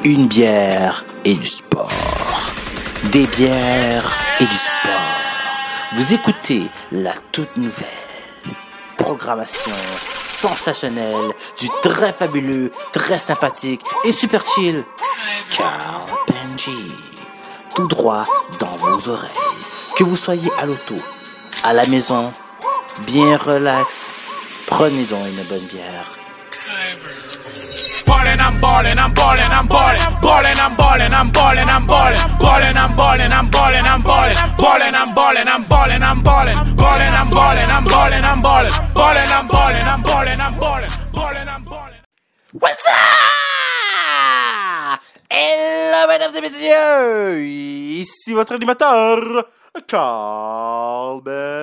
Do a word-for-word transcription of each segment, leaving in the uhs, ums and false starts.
Une bière et du sport. Des bières et du sport. Vous écoutez la toute nouvelle programmation sensationnelle du très fabuleux, très sympathique et super chill Carl Benji. Tout droit dans vos oreilles. Que vous soyez à l'auto, à la maison, bien relax, prenez donc une bonne bière. Ballin', I'm ballin', I'm ballin', I'm ballin', ballin', I'm ballin', I'm ballin', I'm ballin', ballin', I'm ballin', I'm ballin', I'm ballin', ballin', I'm ballin', I'm ballin', I'm ballin', ballin', I'm ballin', I'm ballin', I'm ballin', ballin', I'm ballin', I'm ballin', I'm ballin', ballin', I'm ballin'. What's up? Hello, mesdames et messieurs, ici votre animateur, Carl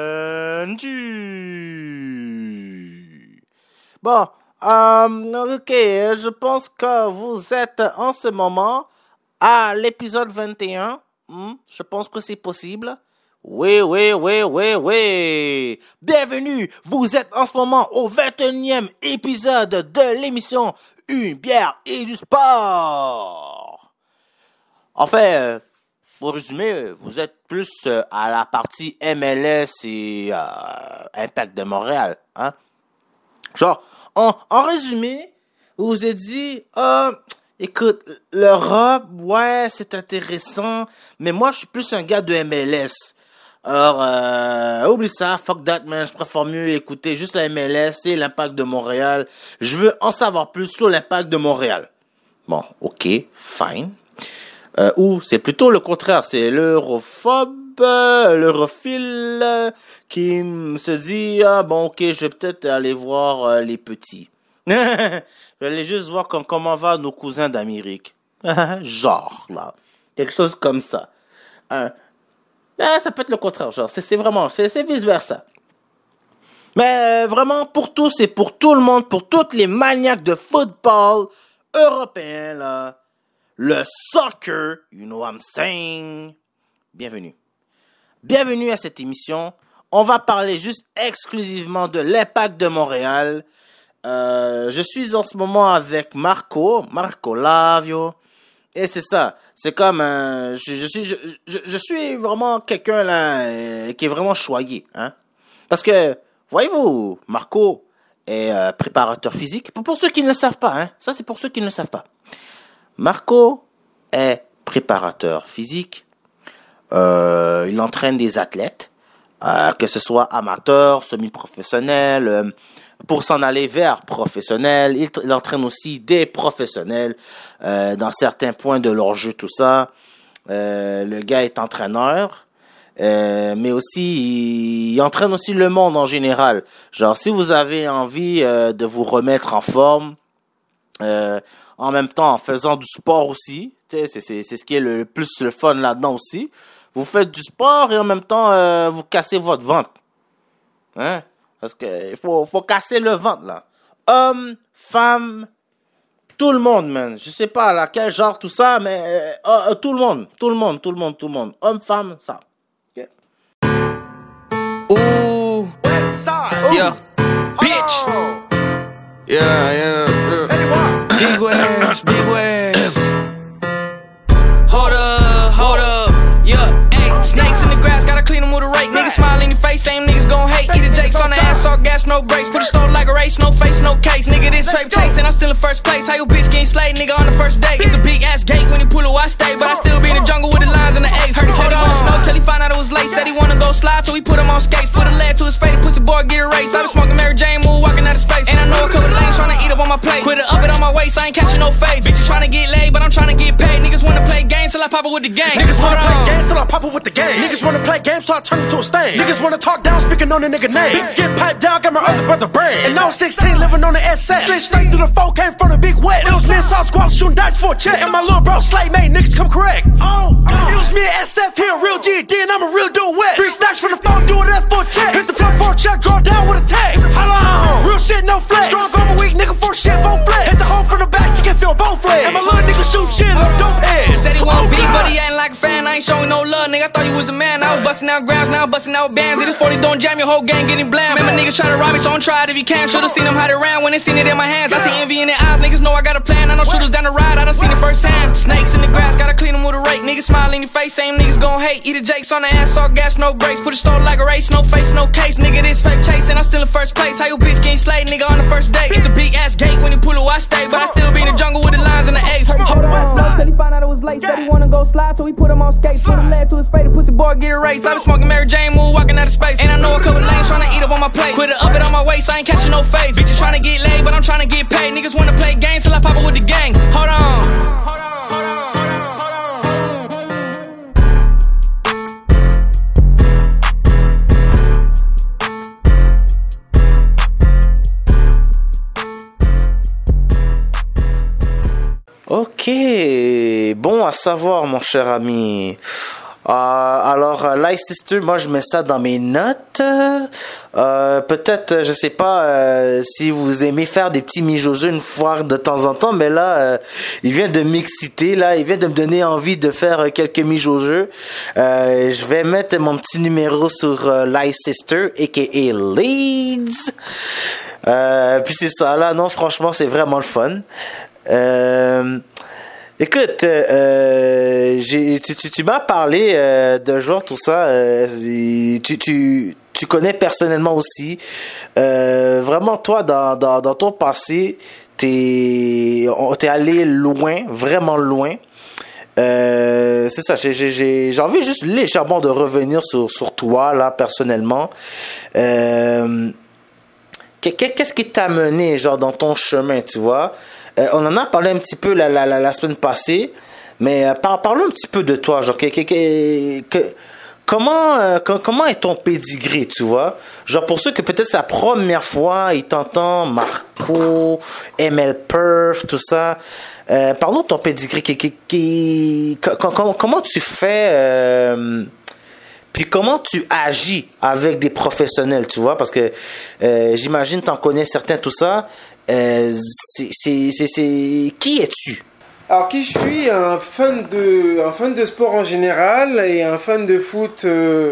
Benji. Bon. Euh, ok, je pense que vous êtes en ce moment à l'épisode vingt et un. Hmm, je pense que c'est possible. Oui, oui, oui, oui, oui. Bienvenue, vous êtes en ce moment au vingt et unième épisode de l'émission Une bière et du sport. En fait, pour résumer, vous êtes plus à la partie M L S et euh, Impact de Montréal, hein. Genre, En, en résumé, vous vous êtes dit, ah, oh, écoute, l'Europe, ouais, c'est intéressant, mais moi, je suis plus un gars de M L S. Alors, euh, oublie ça, fuck that, man, je préfère mieux écouter juste la M L S et l'Impact de Montréal. Je veux en savoir plus sur l'Impact de Montréal. Bon, ok, fine. Euh, ou c'est plutôt le contraire, c'est l'europhobe, euh, l'europhile euh, qui se dit ah bon ok je vais peut-être aller voir euh, les petits. Je vais aller juste voir com- comment va nos cousins d'Amérique. Genre là, quelque chose comme ça. Euh, ah, ça peut être le contraire, genre c'est, c'est vraiment c'est, c'est vice versa. Mais euh, vraiment pour tous et pour tout le monde, pour toutes les maniaques de football européens là. Le soccer, you know what I'm saying. Bienvenue. Bienvenue à cette émission. On va parler juste exclusivement de l'Impact de Montréal. Euh, je suis en ce moment avec Marco, Marco Lavio. Et c'est ça, c'est comme un... Je, je, suis, je, je, je suis vraiment quelqu'un là euh, qui est vraiment choyé. Hein? Parce que, voyez-vous, Marco est euh, préparateur physique. Pour, pour ceux qui ne le savent pas, hein? Ça c'est pour ceux qui ne le savent pas. Marco est préparateur physique. Euh, il entraîne des athlètes, euh, que ce soit amateurs, semi-professionnels, euh, pour s'en aller vers professionnels. Il, il entraîne aussi des professionnels euh, dans certains points de leur jeu, tout ça. Euh, le gars est entraîneur, euh, mais aussi il, il entraîne aussi le monde en général. Genre, si vous avez envie euh, de vous remettre en forme, euh, en même temps en faisant du sport aussi, c'est, c'est, c'est ce qui est le plus le fun là-dedans aussi. Vous faites du sport et en même temps euh, vous cassez votre ventre, hein? Parce que il faut faut casser le ventre là. Hommes, femmes, tout le monde, man. Je sais pas là quel genre tout ça, mais euh, euh, tout le monde, tout le monde, tout le monde, tout le monde. Hommes, femmes, ça. Okay. Ooh, yeah, bitch. Yeah, yeah, yeah. Big West, Big West. Hold up, hold up, yeah. Hey, snakes in the grass, gotta clean them with a rake. Niggas smile in your face, same niggas gon' hate. Eat a Jakes on the ass, all gas, no brakes. Put a stone like a race, no face, no case. Nigga, this paper chasing, I'm still in first place. How your bitch getting slayed, nigga, on the first date? It's a big ass gate when you pull it, I stay. But I still be in the jungle with the lines and the eight. Heard he said he wanna snow till he found out it was late. Said he wanna go slide, so we put him on skates. Put a lead to his face, pussy boy, get a race. I been smoking Mary Jane, move, walking out of space. And I know a couple lanes tryna eat up on my plate. Quit it up it on my waist, I ain't catching no fades. Bitches tryna get laid, but I'm tryna get paid. Niggas wanna play games till I pop it with the gang. Niggas wanna play games till I pop it with the gang. Niggas wanna play games till I turn into a stain. Niggas wanna talk down, speaking on the nigga name. Bitches get piped down, got my other brother brain. And I was sixteen, living on the S S. Slid straight through the four, came from the big west. It was me and Saul Squad shooting dice for a check. And my little bro Slay made niggas come correct. Oh, God. It was me and S F here, real G D, and I'm a real dude west. Three stacks for the phone, do it F for a check. Hit the plug for a check, draw down with a tag. How long? Real shit, no flex. Strong armor weak, nigga for shit, both flex. Hit the hole from the back, she can feel both legs. And my little nigga shoot shit, look dope head. Said he want beef, but he ain't like a fan. I ain't showing no love, nigga. I thought you was a man. I was busting out grams, now I'm busting out bands. It is forty, don't jam, your whole gang getting blam. Man, my niggas try to rob me, so don't try it if you can. Should've seen them hide around when they seen it in my hands. I see envy in their eyes, niggas know I got a plan. I know shooters down the ride, I done seen it firsthand. Snakes in the grass, gotta clean them with a rake. Niggas smile in your face, same niggas gon' hate. Eat a Jakes on the ass, all gas, no brakes. Put a stone like a race, no face, no case. Nigga, this fake chase, and I'm still in first place. How your bitch getting slayed, nigga, on the first date? It's a big ass gate when you pull it, I stay. But I still be in the jungle with the lines in the eighth. Hold on, till he found out it was late. Said he wanna go slide, so we put him on skates. Put a lead to his face, pussy boy, get a race. I been smoking Mary Jane, move, walking out of space. And I know a couple lanes tryna eat up on my plate. Quit it up it on my waist, I ain't catching no face. Bitches tryna get laid, but I'm tryna get paid. Niggas wanna play games till I pop up with the gang. Hold on. Hold on. Ok, bon à savoir mon cher ami. Euh, alors, euh, Leicester, moi je mets ça dans mes notes. Euh, peut-être, je sais pas euh, si vous aimez faire des petits mijoujeux une fois de temps en temps, mais là, euh, il vient de m'exciter, là, il vient de me donner envie de faire quelques mijoujeux. Euh, je vais mettre mon petit numéro sur euh, Leicester, aka Leeds. Euh, puis c'est ça, là, non, franchement, c'est vraiment le fun. Euh, écoute, euh, j'ai, tu, tu, tu m'as parlé euh, d'un joueur, tout ça. Euh, tu, tu, tu connais personnellement aussi. Euh, vraiment, toi, dans, dans, dans ton passé, t'es, t'es allé loin, vraiment loin. Euh, c'est ça. J'ai, j'ai, j'ai envie juste légèrement de revenir sur, sur toi, là, personnellement. Euh, qu'est-ce qui t'a mené, genre, dans ton chemin, tu vois? Euh, on en a parlé un petit peu la, la, la, la semaine passée, mais euh, par, parlons un petit peu de toi, genre, que, que, que, que, comment, euh, que, comment est ton pédigré, tu vois? Genre, pour ceux que peut-être c'est la première fois, ils t'entendent, Marco, M L Perf, tout ça, euh, parlons de ton pédigré, qui, qui, qui, comment, comment tu fais, euh, puis comment tu agis avec des professionnels, tu vois? Parce que euh, j'imagine t'en connais certains, tout ça. Euh, c'est, c'est, c'est, c'est... Qui es-tu? Alors qui je suis? Un fan de, un fan de sport en général et un fan de foot. Euh,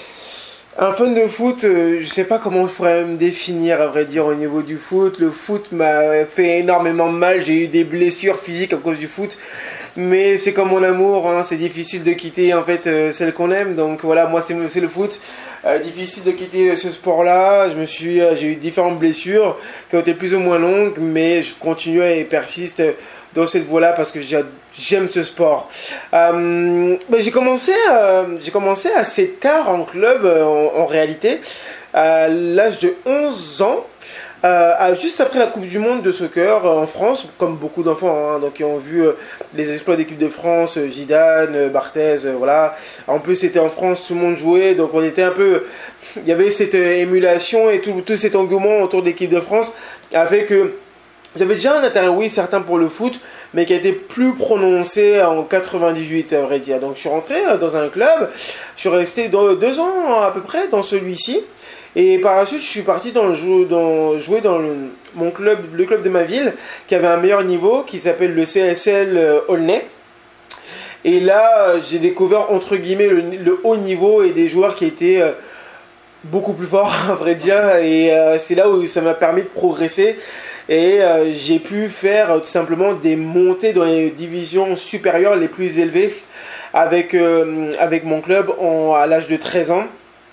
un fan de foot, euh, je sais pas comment je pourrais me définir à vrai dire au niveau du foot. Le foot m'a fait énormément mal, j'ai eu des blessures physiques à cause du foot. Mais c'est comme mon amour, hein, c'est difficile de quitter en fait euh, celle qu'on aime. Donc voilà, moi c'est, c'est le foot. Euh, difficile de quitter ce sport-là. Je me suis, euh, j'ai eu différentes blessures qui ont été plus ou moins longues, mais je continue et persiste dans cette voie-là parce que j'aime ce sport. Euh, ben, j'ai commencé, euh, j'ai commencé assez tard en club, euh, en, en réalité, à l'âge de onze ans. Euh, juste après la Coupe du Monde de soccer euh, en France, comme beaucoup d'enfants, hein, donc qui ont vu euh, les exploits d'équipe de France, euh, Zidane, euh, Barthez, euh, voilà. En plus, c'était en France, tout le monde jouait, donc on était un peu, il y avait cette euh, émulation et tout, tout cet engouement autour de l'équipe de France, avec que j'avais déjà un intérêt, oui, certain pour le foot, mais qui a été plus prononcé en quatre-vingt-dix-huit, à vrai dire. Donc je suis rentré euh, dans un club, je suis resté dans, deux ans à peu près dans celui-ci. Et par la suite, je suis parti dans le jeu, dans, jouer dans le, mon club, le club de ma ville, qui avait un meilleur niveau, qui s'appelle le C S L Aulnay. Et là, j'ai découvert, entre guillemets, le, le haut niveau et des joueurs qui étaient euh, beaucoup plus forts, à vrai dire. Et euh, c'est là où ça m'a permis de progresser. Et euh, j'ai pu faire euh, tout simplement des montées dans les divisions supérieures les plus élevées avec, euh, avec mon club en, à l'âge de treize ans.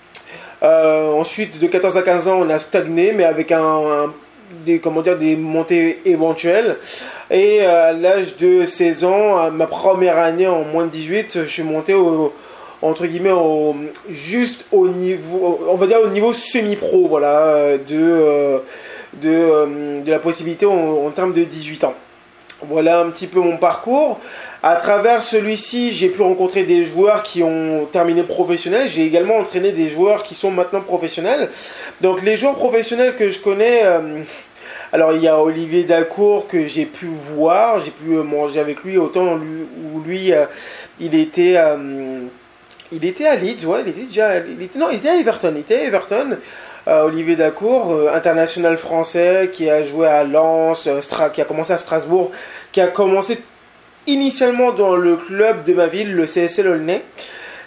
Euh, ensuite, de quatorze à quinze ans, on a stagné, mais avec un, un, des, comment dire, des montées éventuelles. Et euh, à l'âge de seize ans, à ma première année en moins de dix-huit, je suis monté au, entre guillemets, au, juste au niveau, on va dire au niveau semi-pro, voilà, de, euh, de, euh, de la possibilité en, en termes de dix-huit ans. Voilà un petit peu mon parcours. À travers celui-ci, j'ai pu rencontrer des joueurs qui ont terminé professionnels. J'ai également entraîné des joueurs qui sont maintenant professionnels. Donc les joueurs professionnels que je connais, euh, alors il y a Olivier Dalcourt que j'ai pu voir, j'ai pu manger avec lui autant lui, où lui, euh, il était, euh, il était à Leeds, ouais, il était déjà, il était, non, il était à Everton, il était à Everton. Euh, Olivier Dalcourt, euh, international français, qui a joué à Lens, euh, Stra- qui a commencé à Strasbourg, qui a commencé initialement dans le club de ma ville, le C S L Aulnay.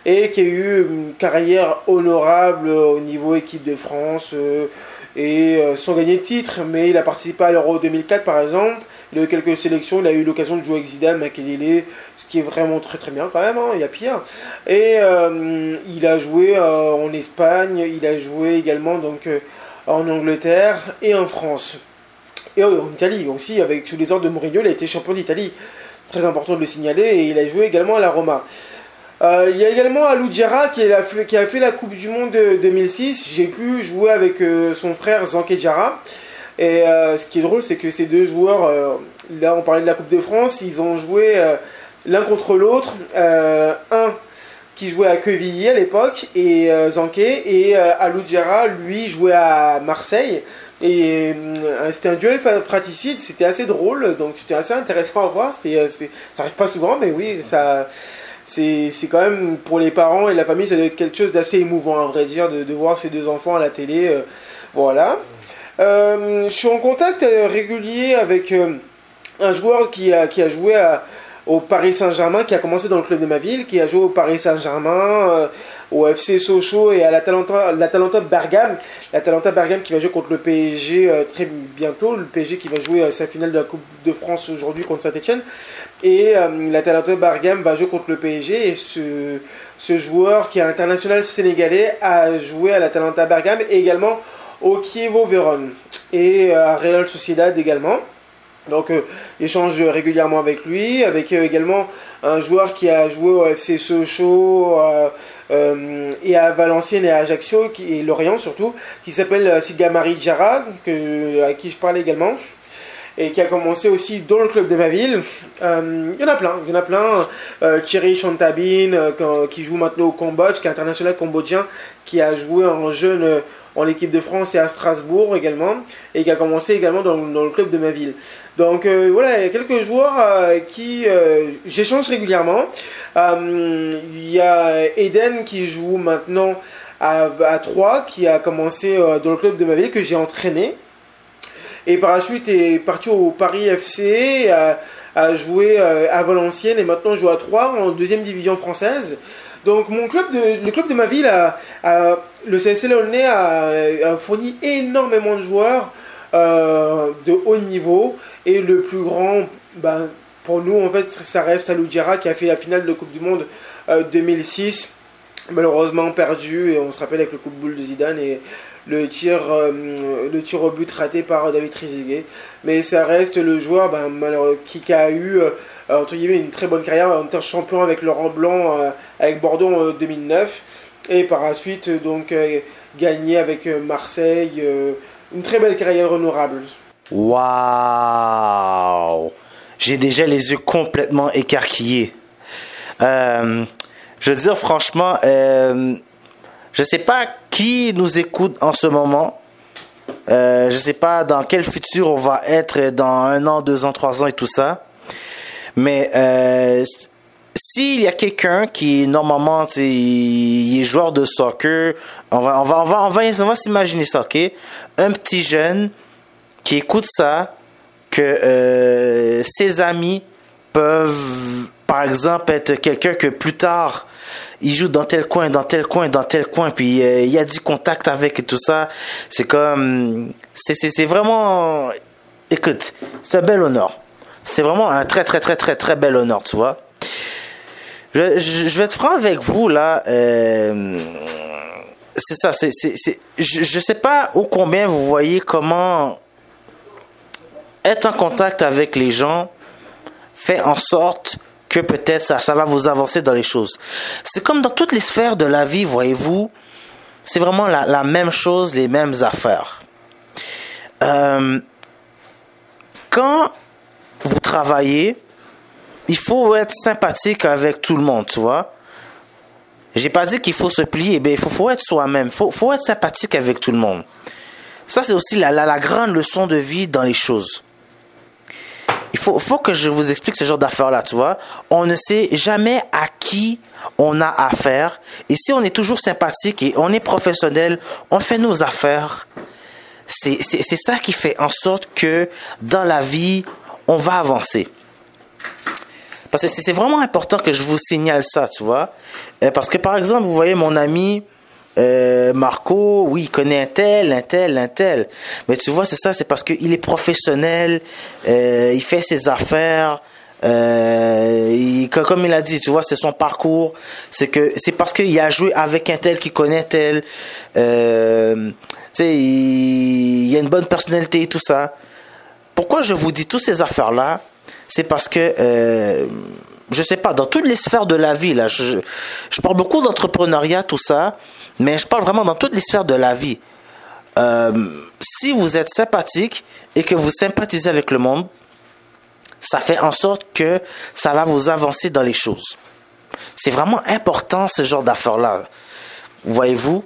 et qui a eu une carrière honorable au niveau équipe de France euh, et euh, sans gagner de titre, mais il a participé à l'Euro deux mille quatre par exemple. Il a eu quelques sélections, il a eu l'occasion de jouer avec Zidane, Makelele, ce qui est vraiment très très bien quand même, hein, il y a pire. Et euh, il a joué euh, en Espagne, il a joué également donc euh, en Angleterre et en France. Et en Italie aussi, avec sous les ordres de Mourinho, il a été champion d'Italie. Très important de le signaler, et il a joué également à la Roma. Euh, il y a également Alou Diarra qui a, fait, qui a fait la Coupe du Monde de deux mille six. J'ai pu jouer avec euh, son frère Zanké Diarra. Et euh, ce qui est drôle, c'est que ces deux joueurs, euh, là on parlait de la Coupe de France, ils ont joué euh, l'un contre l'autre. Euh, un qui jouait à Quevilly à l'époque, et euh, Zanké, et euh, Alou Diarra, lui, jouait à Marseille. Et euh, c'était un duel fratricide, c'était assez drôle, donc c'était assez intéressant à voir. C'était, c'était, ça arrive pas souvent, mais oui, ça, c'est, c'est quand même pour les parents et la famille, ça doit être quelque chose d'assez émouvant, à vrai dire, de, de voir ces deux enfants à la télé. Euh, voilà. Euh, je suis en contact régulier avec euh, un joueur qui a, qui a joué à, au Paris Saint-Germain, qui a commencé dans le club de ma ville, qui a joué au Paris Saint-Germain, euh, au F C Sochaux et à l'Atalanta, l'Atalanta Bergame. L'Atalanta Bergame qui va jouer contre le P S G euh, très bientôt. Le P S G qui va jouer euh, sa finale de la Coupe de France aujourd'hui contre Saint-Etienne. Et euh, l'Atalanta Bergame va jouer contre le P S G. Et ce, ce joueur qui est international sénégalais a joué à l'Atalanta Bergame et également au Chievo Vérone et à Real Sociedad également. Donc euh, j'échange régulièrement avec lui, avec euh, également un joueur qui a joué au F C Sochaux euh, euh, et à Valenciennes et à Ajaccio, qui, et Lorient surtout, qui s'appelle Sigamari Diarra, que, à qui je parlais également, et qui a commencé aussi dans le club de ma ville. Euh, il y en a plein, il y en a plein. Euh, Thierry Chantabine, euh, qui joue maintenant au Cambodge, qui est international cambodgien, qui a joué en jeune euh, en l'équipe de France et à Strasbourg également, et qui a commencé également dans, dans le club de ma ville. Donc euh, voilà, il y a quelques joueurs euh, qui euh, j'échange régulièrement. Euh, il y a Eden qui joue maintenant à, à Troyes, qui a commencé euh, dans le club de ma ville, que j'ai entraîné. Et par la suite est parti au Paris F C, a, a joué à Valenciennes et maintenant joue à Troyes en deuxième division française. Donc mon club de, le club de ma ville, a, a, le C S L Aulnay a, a fourni énormément de joueurs euh, de haut niveau. Et le plus grand, ben, pour nous en fait, ça reste Alou Diarra qui a fait la finale de Coupe du Monde euh, deux mille six. Malheureusement perdu, et on se rappelle avec le coup de boule de Zidane et le tir, euh, le tir au but raté par David Trezeguet. Mais ça reste le joueur ben, qui, qui a eu euh, entre guillemets une très bonne carrière en tant que champion avec Laurent Blanc euh, avec Bordeaux en deux mille neuf, et par la suite donc euh, gagné avec Marseille, euh, une très belle carrière honorable. Waouh, j'ai déjà les yeux complètement écarquillés. Euh, je veux dire franchement, euh, je sais pas qui nous écoute en ce moment. Euh, je sais pas dans quel futur on va être dans un an, deux ans, trois ans et tout ça. Mais euh, s'il y a quelqu'un qui normalement il est joueur de soccer, on va on va on va on va, on va s'imaginer ça, ok? Un petit jeune qui écoute ça, que euh, ses amis peuvent par exemple être quelqu'un que plus tard il joue dans tel coin, dans tel coin, dans tel coin, puis euh, il y a du contact avec et tout ça. C'est comme c'est c'est c'est vraiment, écoute, c'est un bel honneur. C'est vraiment un très très très très très bel honneur, tu vois. Je, je, je vais être franc avec vous là. Euh, c'est ça, c'est c'est c'est. Je je sais pas où combien vous voyez comment être en contact avec les gens fait en sorte que peut-être ça ça va vous avancer dans les choses. C'est comme dans toutes les sphères de la vie, voyez-vous. C'est vraiment la la même chose, les mêmes affaires. Euh, quand vous travaillez, il faut être sympathique avec tout le monde, tu vois. J'ai pas dit qu'il faut se plier, ben il faut, faut être soi-même, faut, faut être sympathique avec tout le monde. Ça, c'est aussi la, la, la grande leçon de vie dans les choses. Il faut, faut que je vous explique ce genre d'affaires-là, tu vois. On ne sait jamais à qui on a affaire. Et si on est toujours sympathique et on est professionnel, on fait nos affaires. C'est, c'est, c'est ça qui fait en sorte que dans la vie, on va avancer. Parce que c'est vraiment important que je vous signale ça, tu vois. Euh, parce que, par exemple, vous voyez mon ami euh, Marco, oui, il connaît un tel, un tel, un tel. Mais tu vois, c'est ça, c'est parce qu'il est professionnel, euh, il fait ses affaires. Euh, il, comme il a dit, tu vois, c'est son parcours. C'est que c'est parce qu'il a joué avec un tel qui connaît un tel. Euh, tu sais, il, il a une bonne personnalité et tout ça. Pourquoi je vous dis toutes ces affaires-là? C'est parce que, euh, je sais pas, dans toutes les sphères de la vie, là, je, je parle beaucoup d'entrepreneuriat, tout ça, mais je parle vraiment dans toutes les sphères de la vie. Euh, si vous êtes sympathique et que vous sympathisez avec le monde, ça fait en sorte que ça va vous avancer dans les choses. C'est vraiment important, ce genre d'affaires-là. Voyez-vous?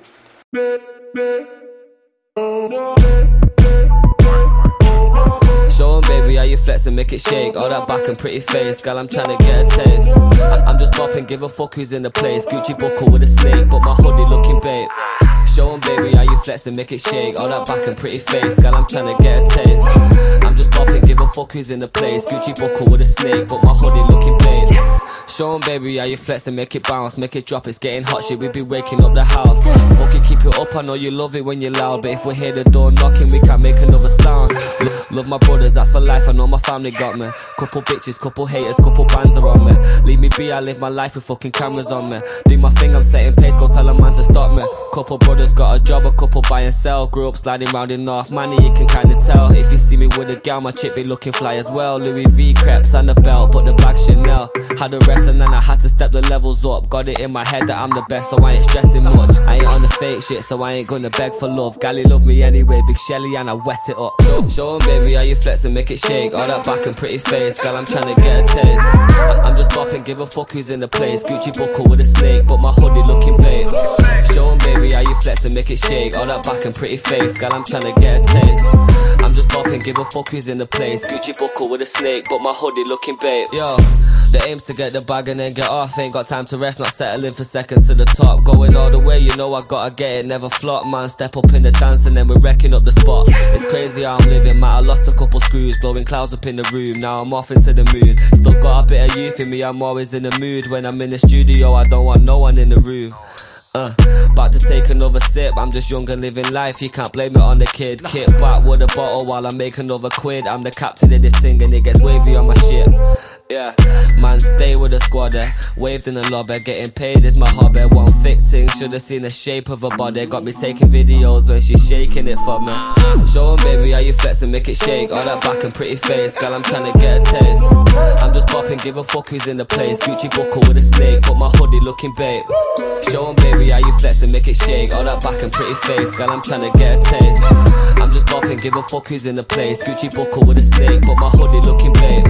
Show 'em, baby, how you flex and make it shake. All that back and pretty face, girl, I'm tryna get a taste. I- I'm just bopping, give a fuck who's in the place. Gucci buckle with a snake, but my hoodie looking babe. Show 'em, baby, how you flex and make it shake. All that back and pretty face, girl, I'm tryna get a taste. I'm just bopping, give a fuck who's in the place. Gucci buckle with a snake, but my hoodie looking babe. Show 'em, baby, how you flex and make it bounce, make it drop, it's getting hot shit, we be waking up the house. Fuck it, keep it up, I know you love it when you're loud, but if we hear the door knocking, we can't make another sound. Lo- love my brothers, that's for life, I know my family got me. Couple bitches, couple haters, couple bands are on me. Leave me be, I live my life with fucking cameras on me. Do my thing, I'm setting pace, go tell a man to stop me. Couple brothers got a job, a couple buy and sell. Grew up sliding round in North Money, you can kinda tell. If you see me with a gal, my chick be looking fly as well. Louis V crepes and the belt, but the bag Chanel. Had the rest and then I had to step the levels up. Got it in my head that I'm the best, so I ain't stressing much. I ain't on the fake shit, so I ain't gonna beg for love. Gally love me anyway, Big Shelly, and I wet it up. Show, show 'em, baby, how you flex and make it shake. All that back and pretty face, girl, I'm tryna get a taste. I- I'm just bopping, give a fuck who's in the place. Gucci buckle with a snake, but my hoodie looking babe. Show 'em, baby, how you flex and make it shake. All that back and pretty face, girl, I'm tryna get a taste. I'm just bopping, give a fuck who's in the place. Gucci buckle with a snake, but my hoodie looking babe. Yo, the aim's to get the bag and then get off. Ain't got time to rest, not settling for seconds to the top. Going all the way, you know I gotta get it, never flop. Man, step up in the dance and then we're wrecking up the spot. It's crazy how I'm living, man, I lost a couple screws. Blowing clouds up in the room, now I'm off into the moon. Still got a bit of youth in me, I'm always in the mood. When I'm in the studio, I don't want no one in the room. Uh, about to take another sip, I'm just young and living life, you can't blame it on the kid. Kick back with a bottle while I make another quid. I'm the captain of this thing and it gets wavy on my ship. Yeah, man, stay with the squad there. Waved in the lobby, getting paid is my hobby. One thick thing, should've seen the shape of her body. Got me taking videos when she's shaking it for me. Show 'em, baby, how you flex and make it shake. All that back and pretty face, girl, I'm tryna get a taste. I'm just bopping, give a fuck who's in the place. Gucci buckle with a snake, but my hoodie looking babe. Show 'em, baby, how you flex and make it shake. All that back and pretty face, girl, I'm tryna get a taste. I'm just bopping, give a fuck who's in the place. Gucci buckle with a snake, but my hoodie looking babe.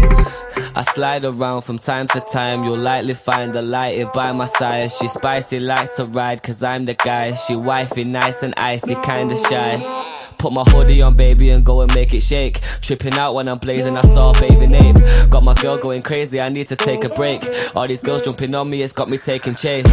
I slide around from time to time, you'll likely find the lighty by my side. She spicy, likes to ride, cause I'm the guy. She wifey, nice and icy, kinda shy. Put my hoodie on, baby, and go and make it shake. Tripping out when I'm blazing, I saw a bathing ape. Got my girl going crazy, I need to take a break. All these girls jumping on me, it's got me taking chase.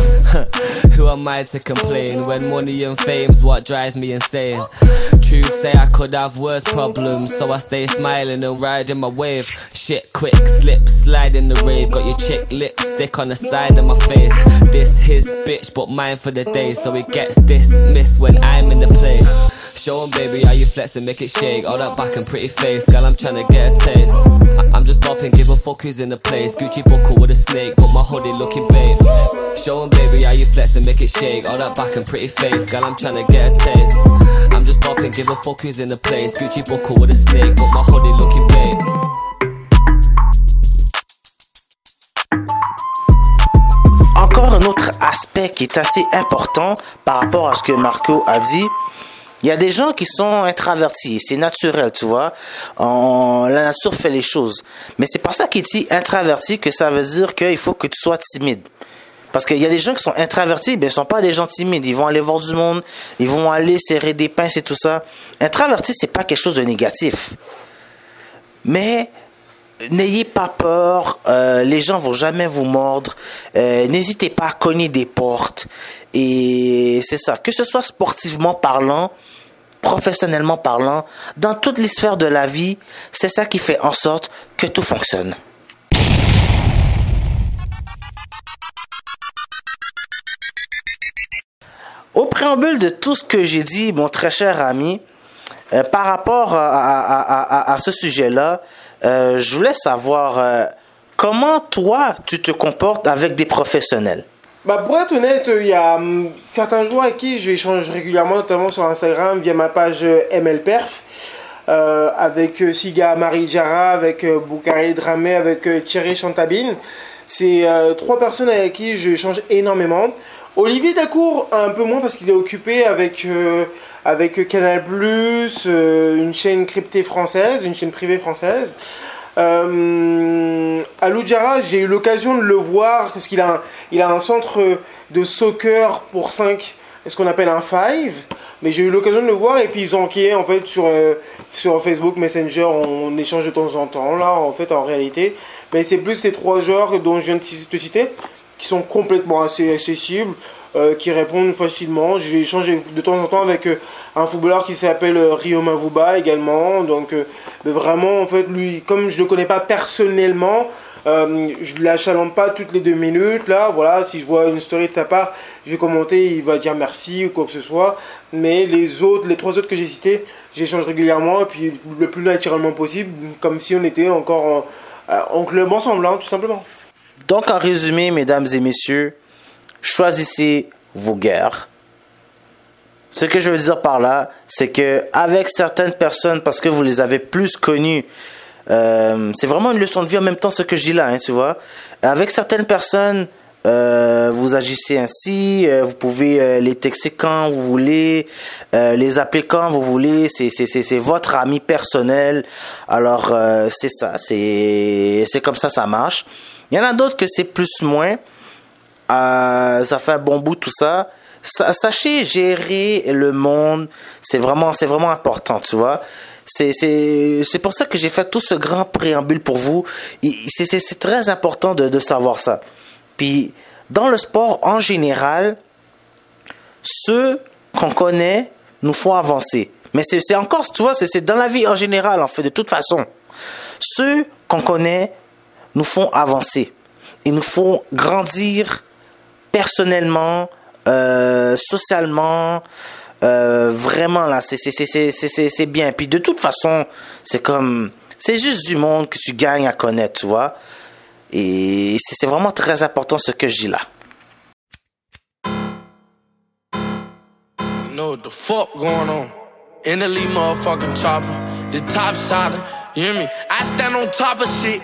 Who am I to complain when money and fame's what drives me insane? Truth say I could have worse problems, so I stay smiling and riding my wave. Shit, quick, slip, slide in the rave. Got your chick lipstick on the side of my face. This his bitch, but mine for the day, so it gets dismissed when I'm in the place. Show 'em, baby, how you flex and make it shake. All that back and pretty face, girl, I'm tryna get a taste. I- I'm just bopping, give a fuck who's in the place. Gucci buckle with a snake, but my hoodie looking babe. Show 'em, baby, how you flex and make it shake. All that back and pretty face, girl, I'm tryna get a taste. I'm just bopping, give a fuck who's in the place. Gucci buckle with a snake, but my hoodie looking babe. Encore un autre aspect qui est assez important par rapport à ce que Marco a dit. Il y a des gens qui sont introvertis, c'est naturel, tu vois. On, la nature fait les choses. Mais c'est pas ça qu'il dit introverti que ça veut dire qu'il faut que tu sois timide. Parce qu'il y a des gens qui sont introvertis, ben ils sont pas des gens timides. Ils vont aller voir du monde, ils vont aller serrer des pinces et tout ça. Introverti, c'est pas quelque chose de négatif. Mais n'ayez pas peur, euh, les gens vont jamais vous mordre. Euh, n'hésitez pas à cogner des portes. Et c'est ça, que ce soit sportivement parlant, professionnellement parlant, dans toutes les sphères de la vie, c'est ça qui fait en sorte que tout fonctionne. au préambule de tout ce que j'ai dit, mon très cher ami, euh, par rapport à, à, à, à, à ce sujet-là, euh, je voulais savoir euh, comment toi, tu te comportes avec des professionnels. Bah pour être honnête, il y a um, certains joueurs avec qui j'échange régulièrement, notamment sur Instagram via ma page euh, M L Perf, euh, avec euh, Siga Marijara, avec euh, Boukari Dramé, avec euh, Thierry Chantabine. C'est euh, trois personnes avec qui j'échange énormément. Olivier Dacour un peu moins parce qu'il est occupé avec euh, avec Canal plus, euh, une chaîne cryptée française, une chaîne privée française. Euh, Alou Diarra, j'ai eu l'occasion de le voir parce qu'il a un, il a un centre de soccer pour cinq, ce qu'on appelle un five. Mais j'ai eu l'occasion de le voir et puis ils ont enquillé en fait sur euh, sur Facebook Messenger, on échange de temps en temps là en fait en réalité. Mais c'est plus ces trois joueurs dont je viens de te citer qui sont complètement assez accessibles, euh, qui répondent facilement. J'ai échangé de temps en temps avec euh, un footballeur qui s'appelle euh, Rio Mavuba également. Donc euh, mais vraiment en fait lui, comme je le connais pas personnellement, euh, je l'achalote pas toutes les deux minutes là. Voilà, si je vois une story de sa part, je vais commenter, il va dire merci ou quoi que ce soit. Mais les autres, les trois autres que j'ai cités, j'échange régulièrement et puis le plus naturellement possible, comme si on était encore en, en club ensemble, hein, tout simplement. Donc, en résumé, mesdames et messieurs, choisissez vos guerres. Ce que je veux dire par là, c'est que avec certaines personnes, parce que vous les avez plus connues, euh, c'est vraiment une leçon de vie en même temps ce que je dis là, hein, tu vois. Avec certaines personnes, euh, vous agissez ainsi, euh, vous pouvez euh, les texter quand vous voulez, euh, les appeler quand vous voulez, c'est c'est c'est c'est votre ami personnel. Alors euh, c'est ça, c'est c'est comme ça ça marche. Il y en a d'autres que c'est plus moins. Euh, ça fait un bon bout tout ça. Sachez gérer le monde, c'est vraiment c'est vraiment important, tu vois. C'est c'est c'est pour ça que j'ai fait tout ce grand préambule pour vous. C'est c'est c'est très important de de savoir ça. Puis dans le sport en général, ceux qu'on connaît nous font avancer. Mais c'est c'est encore, tu vois, c'est c'est dans la vie en général en fait de toute façon. Ceux qu'on connaît nous font avancer. Ils nous font grandir personnellement, euh, socialement, euh, vraiment là, c'est c'est c'est c'est c'est c'est bien. Puis de toute façon, c'est comme c'est juste du monde que tu gagnes à connaître, tu vois. Et c'est c'est vraiment très important ce que je dis là. You know what the fuck going on? In the lead motherfucking chopper, the top shotter, you hear me? I stand on top of shit.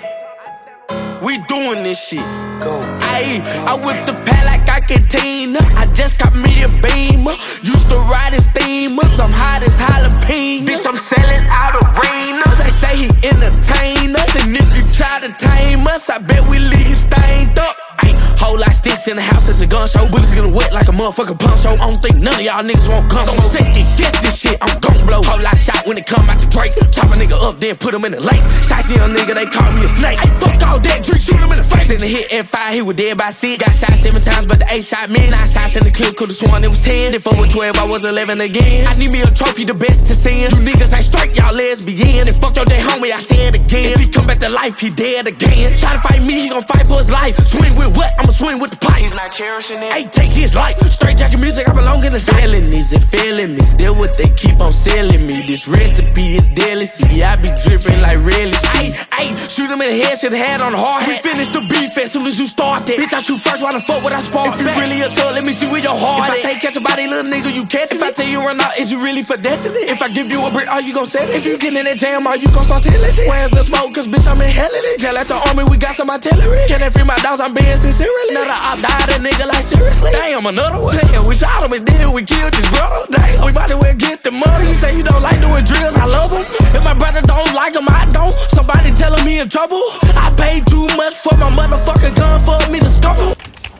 We doing this shit. Go. Ayy, I whip the pad like I contain. I just got me a beamer. Used to ride in steamers. I'm hot as jalapenos. Bitch, I'm selling out arenas. They say he entertain us. And if you try to tame us, I bet we leave stained up. Ayy, whole lot sticks in the house, it's a gun show. Bullets getting wet like a motherfucking pump show. I don't think none of y'all niggas won't come. Don't second guess this shit, I'm gon' blow. Whole lot shot when it come out the Drake. Chop a nigga up, then put him in the lake. Shicey young nigga, they call me a snake. Ayy, fuck all that, drink, shoot him in the face. In the hit and five, he was dead by six. Got shot seven times, but the eight shot missed. Nine shots in the clip, could've sworn it was ten. If I was twelve, I was eleven again. I need me a trophy, the best to send. You niggas ain't straight, y'all lesbians. And fuck your day homie, I said again. If he come back to life, he dead again. Try to fight me, he gon' fight for his life. Swing with what? I'ma swing with the pipe. He's not cherishing it. Hey, take his life. Straight jacket music, I belong in the felonies and felonies. Still what they keep on selling me. This recipe is deadly. See, I be dripping like relish. Ayy, ayy, shoot him in the head, should've had on the hard hat. We finished the beef as soon as you started. Bitch, I shoot first, why the fuck would I spark? If you really a thug, let me see where your heart is. If I say catch a body, little nigga, you catch it. If I tell you run out, is you really finessing it? If I give you a brick, are you gon' sell it? If you get in that jam, are you gon' start telling shit? Where's the smoke? Cause bitch, I'm inhaling it. Yell at the army, we got some artillery. Can they free my dogs? I'm being sincerely. Another op died, a nigga like seriously. Damn, another one. Damn, we shot him and then we killed his brother. Damn, we bout to well get the money. You say you don't like doing drills, I love him. If my brother don't like him, I don't. Somebody telling me in trouble. I paid too much for my motherfucking gun for me to scuffle.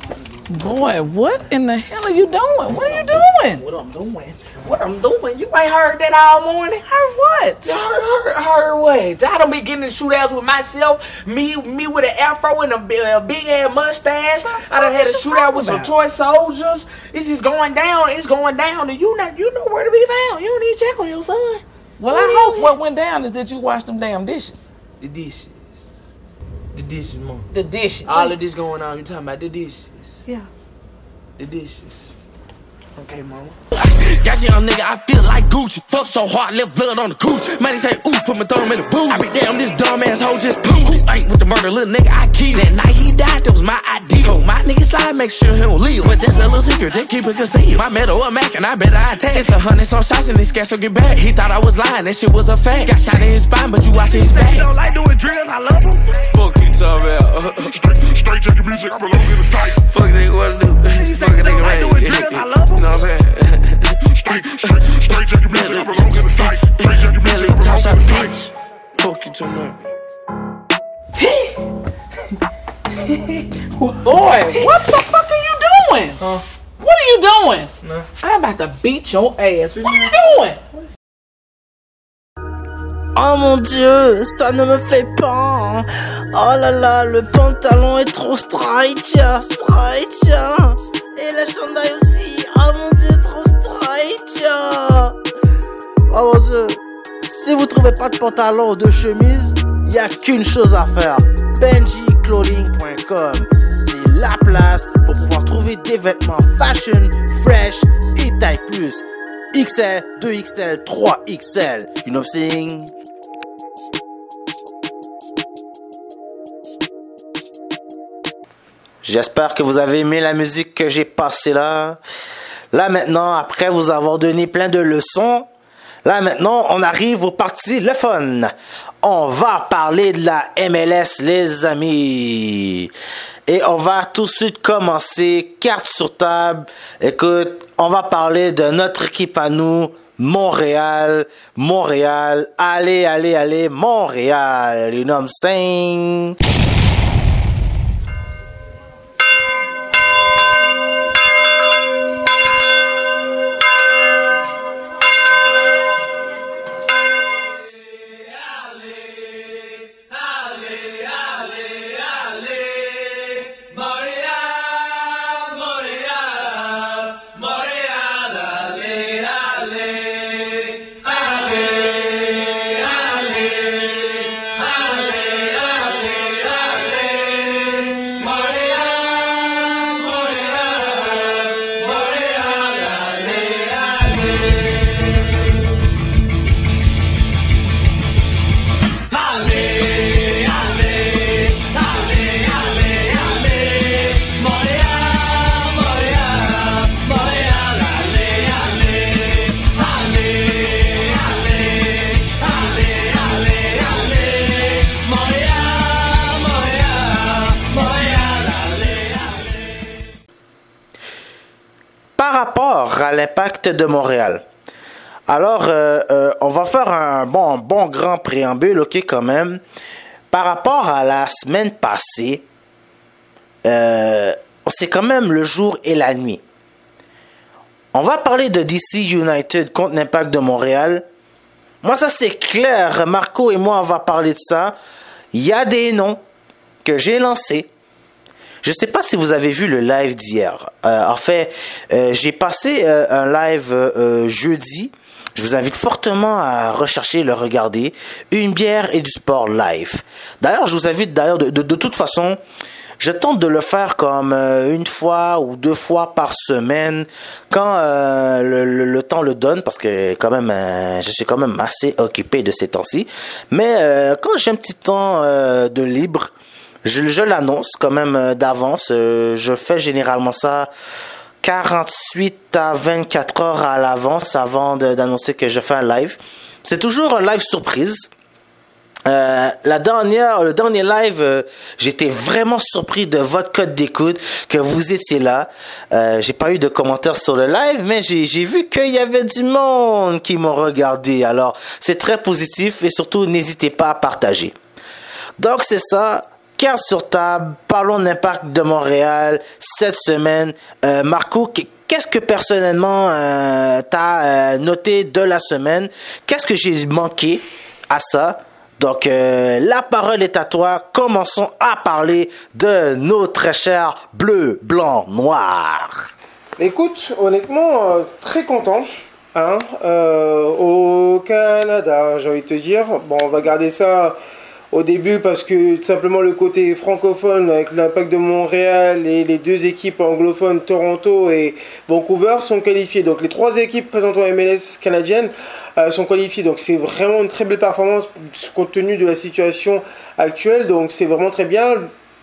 Boy, what in the hell are you doing? What are you doing? What I'm doing? What I'm doing? You ain't heard that all morning? Heard what? You heard, heard, heard what? I done been getting in shootouts with myself. Me me with an afro and a, a big ass mustache. I done had a shootout with some toy soldiers. It's just going down. It's going down. And you not you know where to be found. You don't need to check on your son. Well, I hope what went down is that you washed them damn dishes. The dishes. The dishes, mom. The dishes. All of this going on. You talking about the dishes. Yeah. The dishes. Okay, mama. Got young nigga, I feel like Gucci. Fuck so hard, left blood on the cooch. Man, they say, ooh, put my thumb in the boot. I be damn, this dumb ass hoe just poo. Who ain't with the murder, little nigga, I keep. That night he died, that was my idea. Told my nigga slide, make sure he don't leave. But that's a little secret, just keep it concealed. My metal a Mac, and I bet I attack. It's a hundred some shots, and this gas will get back. He thought I was lying, that shit was a fact. Got shot in his spine, but you watching his back. You don't like doing drills, I love them. Fuck you talking about. Straight jacket music, I'm alone in the tight. Fuck nigga, what to do? Fuck a nigga, like man. doing drills, I love them. You know what I'm saying? Straight, straight, straight jacket music, I'm alone in the tight. Straight jacket music, I'm Toss out alone the in the bitch. tight. Fuck you too much. Boy, what the fuck are you doing? Huh? What are you doing? Nah. I'm about to beat your ass. What are you doing? Oh mon Dieu, ça ne me fait pas. Oh là là, le pantalon est trop stretch, stretch. Et le chandail aussi. Oh mon Dieu, trop stretch. Oh mon Dieu. Si vous trouvez pas de pantalon ou de chemise, il y a qu'une chose à faire. benji clothing point com. C'est la place pour pouvoir trouver des vêtements fashion, fresh et taille plus. X L, deux X L, trois X L. You know what I'm saying? J'espère que vous avez aimé la musique que j'ai passée là. Là maintenant, après vous avoir donné plein de leçons, là maintenant on arrive aux parties le fun. On va parler de la M L S les amis. Et on va tout de suite commencer, carte sur table. Écoute, on va parler de notre équipe à nous, Montréal, Montréal, allez, allez, allez, Montréal, you know what I'm saying? Par rapport à l'impact de Montréal. Alors, euh, euh, on va faire un bon, bon grand préambule, ok, quand même. Par rapport à la semaine passée, euh, c'est quand même le jour et la nuit. On va parler de D C United contre l'Impact de Montréal. Moi, ça c'est clair. Marco et moi, on va parler de ça. Il y a des noms que j'ai lancés. Je ne sais pas si vous avez vu le live d'hier. Euh, en fait, euh, j'ai passé euh, un live euh, jeudi. Je vous invite fortement à rechercher, le regarder. Une bière et du sport live. D'ailleurs, je vous invite d'ailleurs de, de, de toute façon, je tente de le faire comme euh, une fois ou deux fois par semaine quand euh, le, le, le temps le donne, parce que quand même, euh, je suis quand même assez occupé de ces temps-ci. Mais euh, quand j'ai un petit temps euh, de libre, Je, je l'annonce quand même euh, d'avance. Euh, je fais généralement ça quarante-huit à vingt-quatre heures à l'avance avant de, d'annoncer que je fais un live. C'est toujours un live surprise. Euh, la dernière, le dernier live, euh, j'étais vraiment surpris de votre code d'écoute, que vous étiez là. Euh, j'ai pas eu de commentaires sur le live, mais j'ai, j'ai vu qu'il y avait du monde qui m'ont regardé. Alors, c'est très positif et surtout, n'hésitez pas à partager. Donc, c'est ça. Carte sur table, parlons de l'Impact de Montréal cette semaine. Euh, Marco, qu'est-ce que personnellement euh, t'as euh, noté de la semaine? Qu'est-ce que j'ai manqué à ça? Donc, euh, la parole est à toi. Commençons à parler de nos très chers bleus, blancs, noirs. Écoute, honnêtement, euh, très content. Hein, euh, au Canada, j'ai envie de te dire. Bon, on va garder ça au début parce que tout simplement le côté francophone avec l'Impact de Montréal et les deux équipes anglophones Toronto et Vancouver sont qualifiées. Donc les trois équipes présentes en M L S canadienne euh, sont qualifiées. Donc c'est vraiment une très belle performance compte tenu de la situation actuelle. Donc c'est vraiment très bien.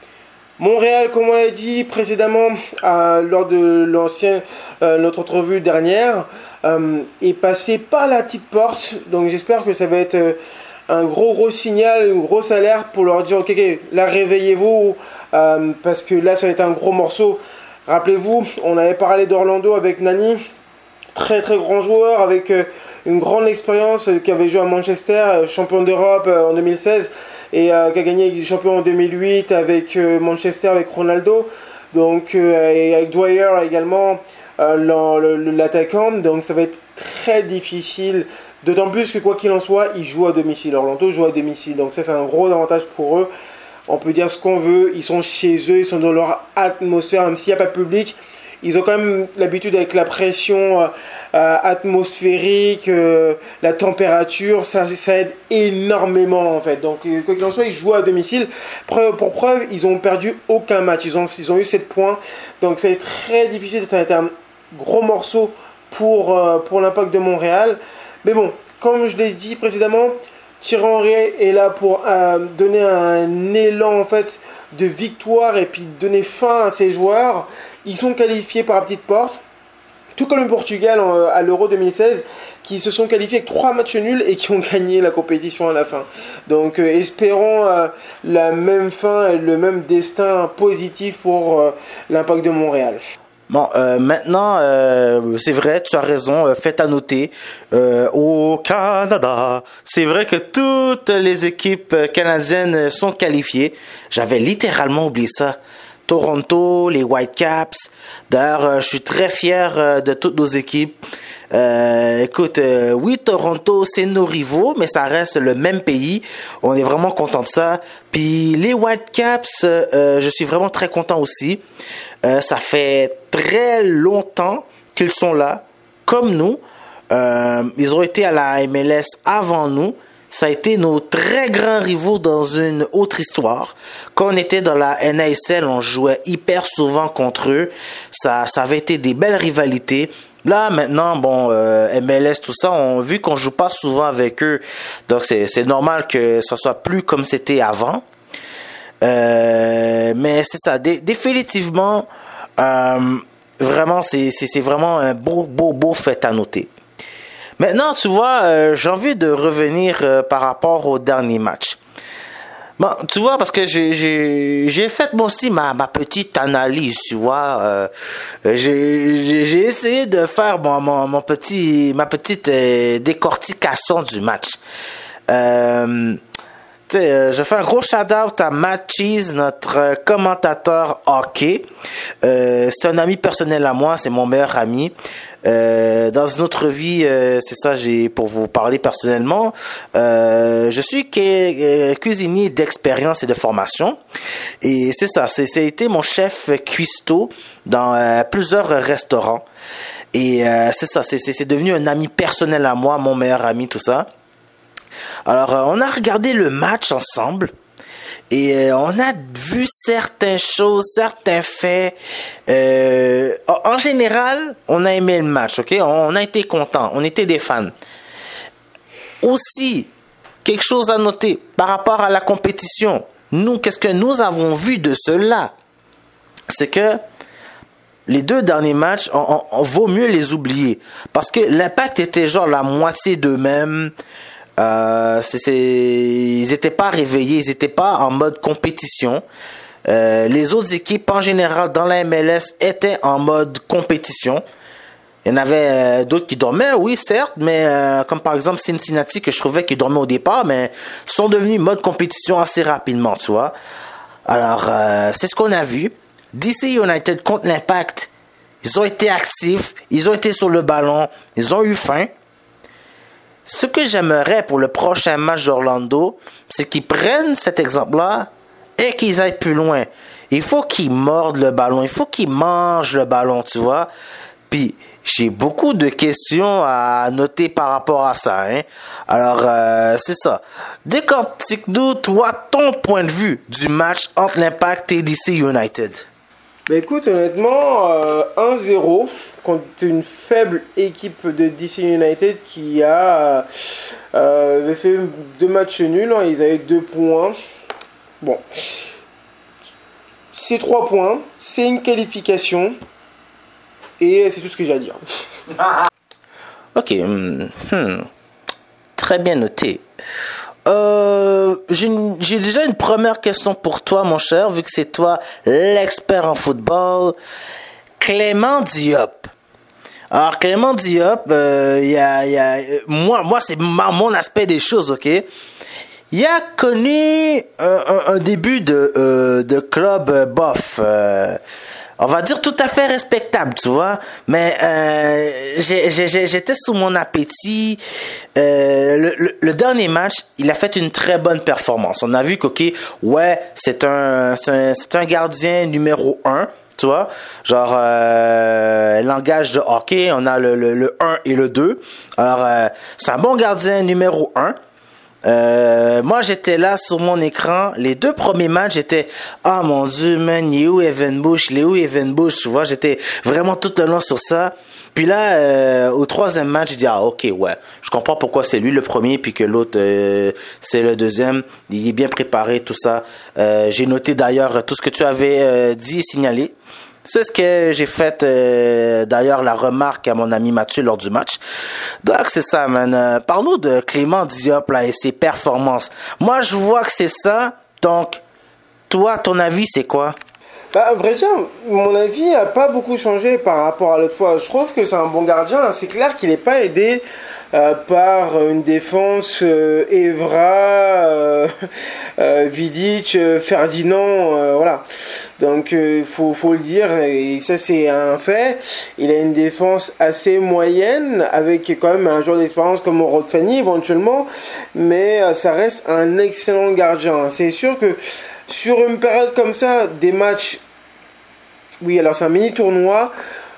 Montréal, comme on l'a dit précédemment euh, lors de l'ancien euh, notre entrevue dernière, euh, est passé par la petite porte. Donc j'espère que ça va être euh, un gros gros signal, une grosse alerte pour leur dire ok, okay là réveillez-vous euh, parce que là ça va être un gros morceau. Rappelez-vous, on avait parlé d'Orlando avec Nani, très très grand joueur avec euh, une grande expérience, euh, qui avait joué à Manchester, euh, champion d'Europe euh, en deux mille seize et euh, qui a gagné le champion en deux mille huit avec euh, Manchester avec Ronaldo, donc euh, et avec Dwyer également euh, l'attaquant. Donc ça va être très difficile. D'autant plus que quoi qu'il en soit, ils jouent à domicile. Orlando joue à domicile. Donc ça, c'est un gros avantage pour eux. On peut dire ce qu'on veut. Ils sont chez eux. Ils sont dans leur atmosphère. Même s'il n'y a pas de public, ils ont quand même l'habitude avec la pression euh, atmosphérique, euh, la température. Ça, ça aide énormément en fait. Donc quoi qu'il en soit, ils jouent à domicile. Preuve, pour preuve, ils n'ont perdu aucun match. Ils ont, ils ont eu sept points. Donc ça va être très difficile. C'est un gros morceau pour, euh, pour l'Impact de Montréal. Mais bon, comme je l'ai dit précédemment, Thierry Henry est là pour euh, donner un élan en fait de victoire et puis donner fin à ses joueurs. Ils sont qualifiés par la petite porte, tout comme le Portugal en, à l'Euro deux mille seize, qui se sont qualifiés avec trois matchs nuls et qui ont gagné la compétition à la fin. Donc euh, espérons euh, la même fin et le même destin positif pour euh, l'Impact de Montréal. Bon, euh, maintenant, euh, c'est vrai, tu as raison, euh, fait à noter, euh, au Canada, c'est vrai que toutes les équipes canadiennes sont qualifiées. J'avais littéralement oublié ça. Toronto, les Whitecaps. D'ailleurs, euh, je suis très fier euh, de toutes nos équipes. Euh, écoute, euh, oui, Toronto, c'est nos rivaux, mais ça reste le même pays. On est vraiment content de ça. Puis les Whitecaps, euh, je suis vraiment très content aussi. Euh, ça fait très longtemps qu'ils sont là, comme nous. Euh, ils ont été à la M L S avant nous. Ça a été nos très grands rivaux dans une autre histoire. Quand on était dans la N A S L, on jouait hyper souvent contre eux. Ça, ça avait été des belles rivalités. Là, maintenant, bon, euh, M L S, tout ça, on vu qu'on joue pas souvent avec eux. Donc, c'est, c'est normal que ça soit plus comme c'était avant. Euh, mais c'est ça, dé- définitivement, euh, vraiment, c'est, c'est, c'est vraiment un beau, beau, beau fait à noter. Maintenant, tu vois, euh, j'ai envie de revenir euh, par rapport au dernier match. Bon, tu vois, parce que j'ai, j'ai, j'ai fait moi aussi ma, ma petite analyse, tu vois. Euh, j'ai, j'ai, j'ai essayé de faire mon, mon, mon petit, ma petite euh, décortication du match. Euh, tu sais, euh, je fais un gros shout-out à Matt Cheese, notre euh, commentateur hockey. Euh, c'est un ami personnel à moi, c'est mon meilleur ami. Euh, dans une autre vie, euh, c'est ça, j'ai pour vous parler personnellement. Euh, je suis cu- euh, cuisinier d'expérience et de formation, et c'est ça, c'est, c'est été mon chef cuistot dans euh, plusieurs restaurants. Et euh, c'est ça, c'est, c'est, c'est devenu un ami personnel à moi, mon meilleur ami, tout ça. Alors, euh, on a regardé le match ensemble. Et euh, on a vu certaines choses, certains faits. Euh, en général, on a aimé le match, ok? On a été contents, on était des fans. Aussi, quelque chose à noter par rapport à la compétition. Nous, qu'est-ce que nous avons vu de cela? C'est que les deux derniers matchs, on, on, on vaut mieux les oublier. Parce que l'impact était genre la moitié d'eux-mêmes. Euh, c'est, c'est, ils étaient pas réveillés, ils étaient pas en mode compétition. Euh, les autres équipes en général dans la M L S étaient en mode compétition. Il y en avait euh, d'autres qui dormaient, oui certes, mais euh, comme par exemple Cincinnati que je trouvais qu'ils dormaient au départ, mais sont devenus mode compétition assez rapidement, tu vois. Alors euh, c'est ce qu'on a vu. D C United contre l'Impact, ils ont été actifs, ils ont été sur le ballon, ils ont eu faim. Ce que j'aimerais pour le prochain match d'Orlando, c'est qu'ils prennent cet exemple-là et qu'ils aillent plus loin. Il faut qu'ils mordent le ballon, il faut qu'ils mangent le ballon, tu vois. Puis, j'ai beaucoup de questions à noter par rapport à ça. Hein. Alors, euh, c'est ça. Décortique-nous, toi, ton point de vue du match entre l'Impact et D C United. Bah écoute, honnêtement, euh, un zéro contre une faible équipe de D C United qui a euh, avait fait deux matchs nuls. Hein, ils avaient deux points. Bon. C'est trois points, c'est une qualification. Et c'est tout ce que j'ai à dire. Ok. Hmm. Très bien noté. Euh, j'ai, une, j'ai déjà une première question pour toi, mon cher, vu que c'est toi l'expert en football. Clément Diop. Alors, Clément Diop, euh, y a, y a, moi, moi, c'est ma, mon aspect des choses, ok? Il a connu un, un, un début de, euh, de club euh, bof. Euh, on va dire tout à fait respectable, tu vois. Mais euh, j'ai, j'ai, j'étais sous mon appétit. Euh, le, le, le dernier match, il a fait une très bonne performance. On a vu qu'ok, ouais, c'est un, c'est un, c'est un gardien numéro un. Tu vois, genre euh, langage de hockey, on a le, le, le un et le deux. Alors, euh, c'est un bon gardien numéro un. Euh, moi, j'étais là sur mon écran. Les deux premiers matchs, j'étais « Ah, oh, mon Dieu, man, il est où Evan Bush? Il est où Evan Bush? » Tu vois, j'étais vraiment tout le long sur ça. Puis là, euh, au troisième match, j'ai dit « Ah, ok, ouais. Je comprends pourquoi c'est lui le premier, puis que l'autre, euh, c'est le deuxième. Il est bien préparé, tout ça. Euh, » J'ai noté d'ailleurs tout ce que tu avais euh, dit et signalé. C'est ce que j'ai fait, euh, d'ailleurs, la remarque à mon ami Mathieu lors du match. Donc, c'est ça, man. Euh, parle-nous de Clément Diop, là, et ses performances. Moi, je vois que c'est ça. Donc, toi, ton avis, c'est quoi? Bah, à vrai dire, mon avis n'a pas beaucoup changé par rapport à l'autre fois. Je trouve que c'est un bon gardien. C'est clair qu'il n'est pas aidé euh, par une défense euh, Evra, euh, euh, Vidic, euh, Ferdinand, euh, voilà. Donc, il euh, faut, faut le dire, et ça c'est un fait. Il a une défense assez moyenne, avec quand même un joueur d'expérience comme Rod Fanny éventuellement, mais euh, ça reste un excellent gardien. C'est sûr que sur une période comme ça, des matchs, oui, alors c'est un mini tournoi,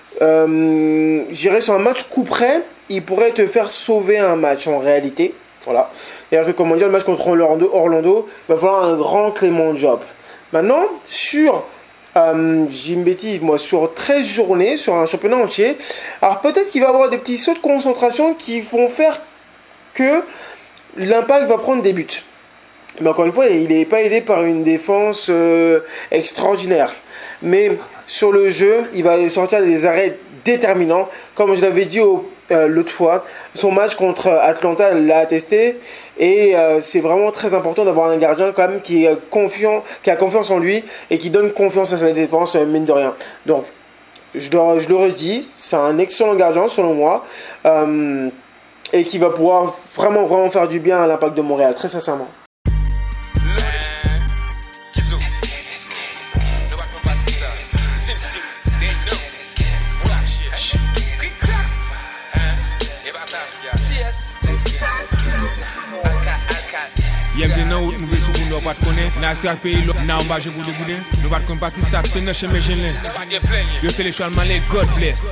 euh, j'irais sur un match coup près, il pourrait te faire sauver un match en réalité. Voilà. C'est-à-dire que, comment dire, le match contre Orlando, Orlando il va falloir un grand Clément Diop. Maintenant, sur, euh, j'ai une bêtise, moi, sur treize journées, sur un championnat entier, alors peut-être qu'il va y avoir des petits sauts de concentration qui vont faire que l'Impact va prendre des buts. Mais encore une fois, il n'est pas aidé par une défense euh, extraordinaire. Mais sur le jeu, il va sortir des arrêts déterminants. Comme je l'avais dit au, euh, l'autre fois, son match contre Atlanta l'a attesté. Et euh, c'est vraiment très important d'avoir un gardien quand même qui est confiant, qui a confiance en lui et qui donne confiance à sa défense, euh, mine de rien. Donc, je le, je le redis, c'est un excellent gardien selon moi. Euh, et qui va pouvoir vraiment, vraiment faire du bien à l'Impact de Montréal, très sincèrement. Yem te nan wout nou ve sou pou nou pat konen. Nan ak peyi lò, nan mbaje pou de boudin. Nou pat kon pati sak, se nan cheme jen len. Yo se le chalman le, God bless.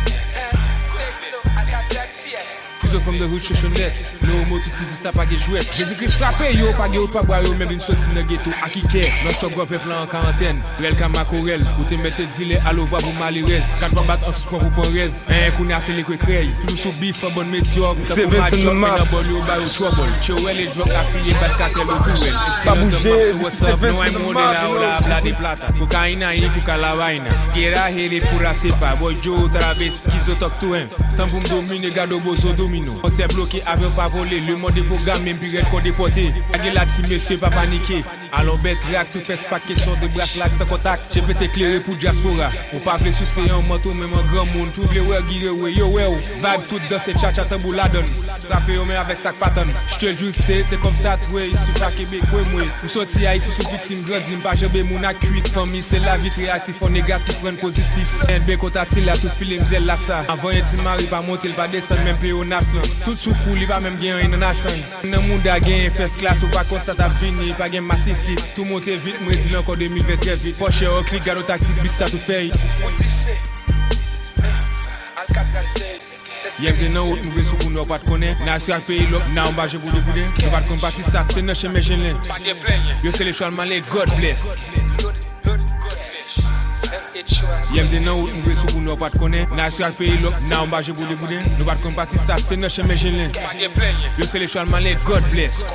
Kizo fom de hout chochonet. Nou motitif sa pa ge jwet. Jésus-Christ frappe yo, pa ge ou pa bwa yo. Mem bin sot si nan geto akike. Nan chok gwa pepla an karantène. Welcome à Corel. Ou te mette zile alo va pou malirez. Kat pa bat an suspon pou pon rez. En kou nase le kwe krey. Tout sou bif an bon metyog. Ta pou ma chok men an bon yo ba yo trouble. Chowel e drop afiliye bas katel ou touel. Pa bouje, what's up? Nou ay monde la ou la bla de plata. Kokaina yi kou kalavaina. Gera hele pura sepa. Boy Joe traves, kizo talk to him. Tamboum domine gado bozo domino. On s'est bloqué avec pas volé. Le monde est programme, même pirate qu'on déporté. Agé la team, monsieur, pas paniquer. Allons bête, réact, tout fait pas question de bracelet sans contact. J'ai peut t'éclairer pour diaspora. Ou pas vle sous un manteau, même un grand monde. Tout vle ouais, guire, ouais, yo, ouais, vague tout dans ces tcha-tcha tambour la donne. Frappé au mais avec sac pattern. J'te le jure, c'est comme ça, toi, ici, pas Québec, ouais, moi. Ou sorti Haïti, tout petit, grandi, pas jamais mon a cuit. Famille, c'est la vie, réactif, on négatif, on positif. Un bé cotatil, là, tout filet, m'zèle là, ça. Avant, il mari, pas monter, pas descendre, même plus au national. Tout sous cool, il va même bien une nation. Dans le monde a gagné first class ou pas comme ça t'a fini, pas gagné massif. Tout monte vite, moi dis encore deux mille vingt très vite. Poche au clic, gars au taxi, bis ça tout fait. Yem te nan route mouve sou pou nou pat konen. Na asya peyi lop, na an baje boudé boudé. Nou pat kompati sa, se nan cheme jen len. Yo se le chalman le, God bless. Yem te nan route mouve sou pou nou pat konen. Na asya peyi lop, na an baje boudé boudé. Nou pat kompati sa, se nan cheme jen len. Yo se le chalman le, God bless.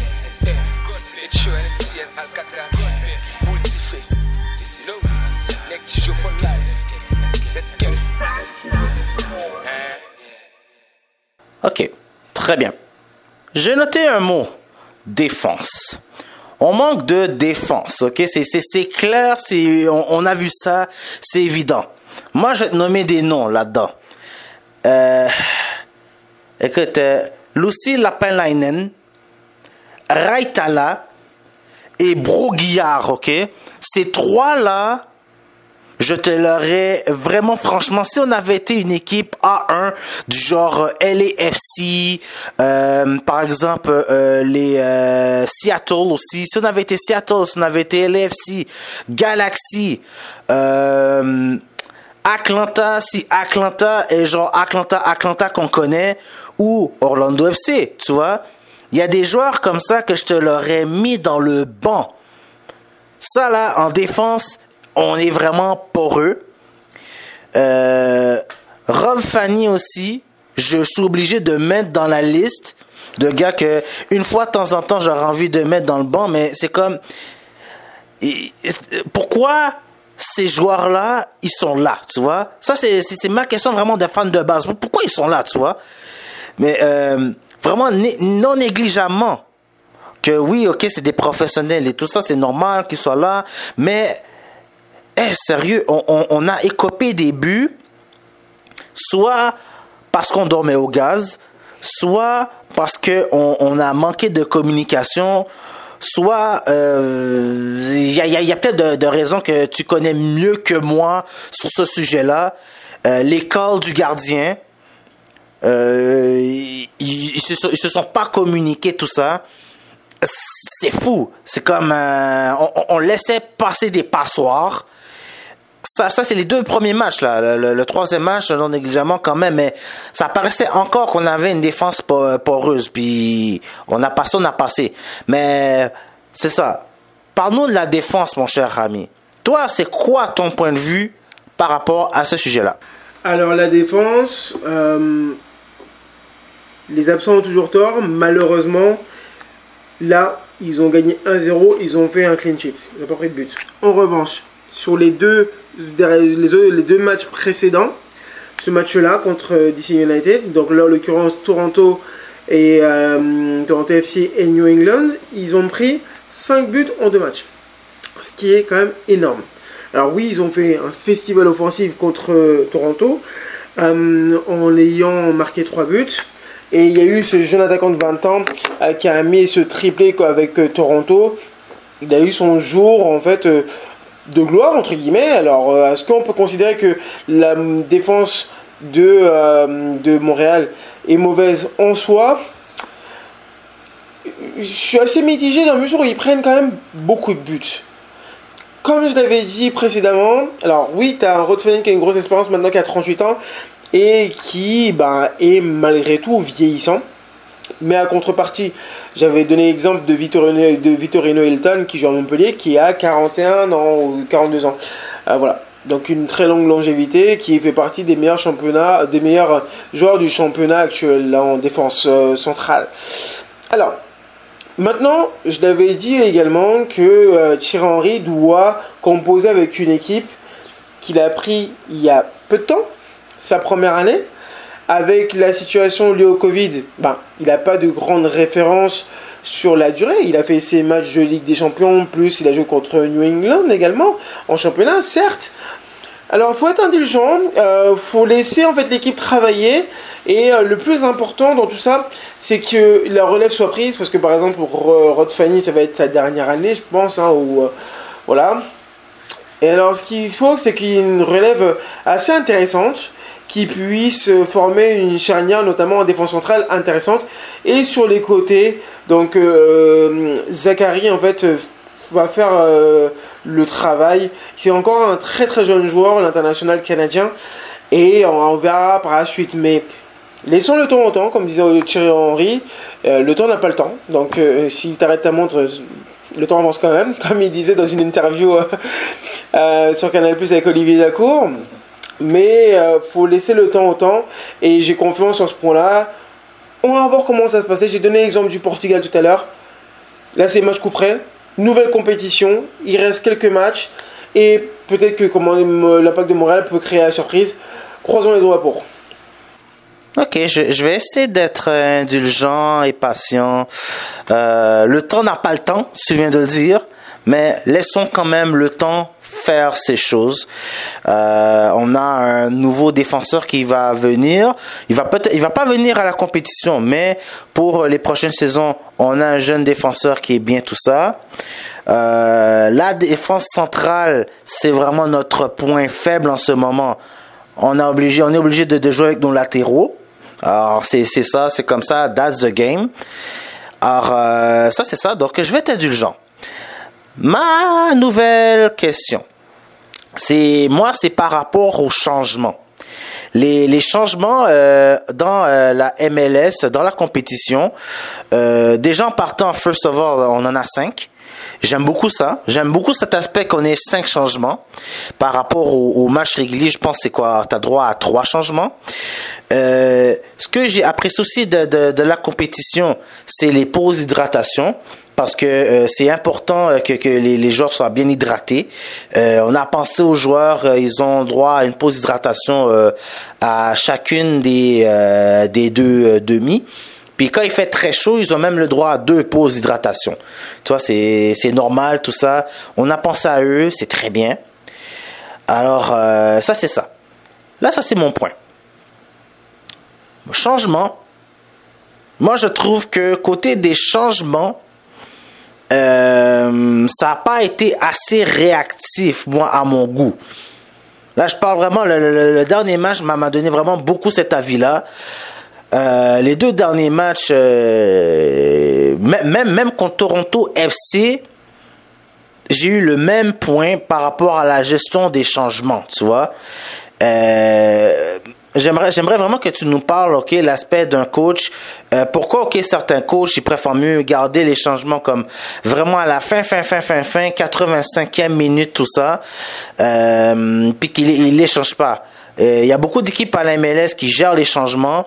Ok, très bien. J'ai noté un mot, défense. On manque de défense, ok? C'est, c'est, c'est clair, c'est, on, on a vu ça, c'est évident. Moi, je vais te nommer des noms là-dedans. Euh, écoute, euh, Lucy Lapinlainen, Raitala et Broguillard, ok? Ces trois-là, je te l'aurais vraiment, franchement, si on avait été une équipe A un du genre L A F C, euh, par exemple euh, les euh, Seattle aussi, si on avait été Seattle, si on avait été L A F C, Galaxy, euh, Atlanta, si Atlanta est genre Atlanta, Atlanta qu'on connaît, ou Orlando F C, tu vois, il y a des joueurs comme ça que je te l'aurais mis dans le banc. Ça là, en défense, on est vraiment poreux. Euh, Rob Fanny aussi, je suis obligé de mettre dans la liste de gars que une fois de temps en temps j'aurais envie de mettre dans le banc, mais c'est comme pourquoi ces joueurs-là ils sont là, tu vois? Ça c'est c'est, c'est ma question vraiment de fan de base. Pourquoi ils sont là, tu vois? Mais euh, vraiment né, non négligemment que oui, ok, c'est des professionnels et tout ça, c'est normal qu'ils soient là, mais Eh, sérieux, on, on, on a écopé des buts, soit parce qu'on dormait au gaz, soit parce qu'on on a manqué de communication, soit il euh, y, a, y, a, y a peut-être de, de raisons que tu connais mieux que moi sur ce sujet-là. Euh, les calls du gardien, euh, ils, ils, se sont, ils se sont pas communiqués, tout ça. C'est fou. C'est comme euh, on, on laissait passer des passoires. Ça, ça c'est les deux premiers matchs là. Le, le, le troisième match, non négligemment quand même, mais ça paraissait encore qu'on avait une défense poreuse. Puis on a passé, on a passé. Mais c'est ça. Parle-nous de la défense, mon cher ami. Toi, c'est quoi ton point de vue par rapport à ce sujet-là? Alors la défense, euh, les absents ont toujours tort. Malheureusement, là, ils ont gagné un zéro, ils ont fait un clean sheet. Ils n'ont pas pris de but. En revanche, sur les deux, les, les deux matchs précédents, ce match-là contre D C United, donc là en l'occurrence Toronto et euh, Toronto F C et New England, ils ont pris cinq buts en deux matchs. Ce qui est quand même énorme. Alors oui, ils ont fait un festival offensif contre euh, Toronto euh, en ayant marqué trois buts. Et il y a eu ce jeune attaquant de vingt ans euh, qui a mis ce triplé quoi, avec euh, Toronto. Il a eu son jour en fait euh, de gloire entre guillemets. Alors euh, est-ce qu'on peut considérer que la défense de, euh, de Montréal est mauvaise en soi? Je suis assez mitigé dans la mesure où ils prennent quand même beaucoup de buts. Comme je l'avais dit précédemment, alors oui, tu as un Rod Fanny qui a une grosse expérience maintenant, qui a trente-huit ans et qui ben, est malgré tout vieillissant. Mais à contrepartie, j'avais donné l'exemple de Vittorino, de Vittorino Hilton qui joue à Montpellier, qui a quarante et un ans ou quarante-deux ans. Euh, voilà, donc une très longue longévité qui fait partie des meilleurs championnats, des meilleurs joueurs du championnat actuel là, en défense euh, centrale. Alors, maintenant, je l'avais dit également que euh, Thierry Henry doit composer avec une équipe qu'il a pris il y a peu de temps, sa première année. Avec la situation liée au Covid, ben, il n'a pas de grande référence sur la durée. Il a fait ses matchs de Ligue des Champions, plus il a joué contre New England également, en championnat, certes. Alors, il faut être indulgent, il euh, faut laisser en fait l'équipe travailler. Et euh, le plus important dans tout ça, c'est que la relève soit prise, parce que par exemple pour euh, Rod Fanny, ça va être sa dernière année, je pense, hein, ou euh, voilà. Et alors, ce qu'il faut, c'est qu'il y ait une relève assez intéressante, qui puisse former une charnière, notamment en défense centrale, intéressante. Et sur les côtés, donc euh, Zachary, en fait, va faire euh, le travail. C'est encore un très très jeune joueur, l'international canadien. et on, on verra par la suite. Mais laissons le temps au temps, comme disait Thierry Henry, euh, le temps n'a pas le temps. Donc euh, si tu arrêtes ta montre, le temps avance quand même, comme il disait dans une interview euh, euh, sur Canal plus avec Olivier Dacour. Mais il euh, faut laisser le temps au temps, et j'ai confiance sur ce point-là. On va voir comment ça va se passer. J'ai donné l'exemple du Portugal tout à l'heure. Là, c'est match coup près. Nouvelle compétition. Il reste quelques matchs. Et peut-être que comment, l'Impact de Montréal peut créer la surprise. Croisons les doigts pour. Ok, je, je vais essayer d'être indulgent et patient. Euh, le temps n'a pas le temps, tu viens de le dire. Mais laissons quand même le temps faire ces choses. Euh, on a un nouveau défenseur qui va venir. Il va peut-être, il va pas venir à la compétition, mais pour les prochaines saisons, on a un jeune défenseur qui est bien tout ça. Euh, la défense centrale, c'est vraiment notre point faible en ce moment. On a obligé, on est obligé de, de jouer avec nos latéraux. Alors c'est c'est ça, c'est comme ça. That's the game. Alors euh, ça c'est ça. Donc je vais être indulgent. Ma nouvelle question, c'est moi, c'est par rapport aux changements. Les, les changements euh, dans euh, la M L S, dans la compétition, euh, déjà en partant, first of all, on en a cinq. J'aime beaucoup ça. J'aime beaucoup cet aspect qu'on ait cinq changements. Par rapport au, au match régulier, je pense c'est quoi, t'as droit à trois changements. Euh, ce que j'ai apprécié aussi de, de, de la compétition, c'est les pauses d'hydratation. Parce que euh, c'est important euh, que, que les, les joueurs soient bien hydratés. Euh, on a pensé aux joueurs, euh, ils ont droit à une pause d'hydratation euh, à chacune des euh, des deux euh, demi. Puis quand il fait très chaud, ils ont même le droit à deux pauses d'hydratation. Tu vois, c'est c'est normal tout ça. On a pensé à eux, c'est très bien. Alors euh, ça c'est ça. Là ça c'est mon point. Changement. Moi je trouve que côté des changements, Euh, ça n'a pas été assez réactif, moi, à mon goût. Là, je parle vraiment, le, le, le dernier match m'a donné vraiment beaucoup cet avis-là. Euh, les deux derniers matchs, euh, même, même contre Toronto F C, j'ai eu le même point par rapport à la gestion des changements, tu vois. Euh... J'aimerais, j'aimerais vraiment que tu nous parles, ok, l'aspect d'un coach. Euh, pourquoi, ok, certains coachs, ils préfèrent mieux garder les changements comme vraiment à la fin, fin, fin, fin, fin, quatre-vingt-cinquième minute, tout ça, euh, puis qu'ils ils les changent pas. Il euh, y a beaucoup d'équipes à la M L S qui gèrent les changements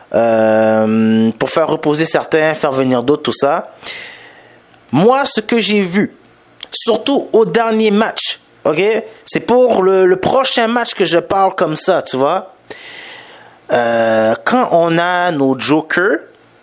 euh, pour faire reposer certains, faire venir d'autres, tout ça. Moi, ce que j'ai vu, surtout au dernier match, ok, c'est pour le, le prochain match que je parle comme ça, tu vois. Euh, quand on a nos jokers,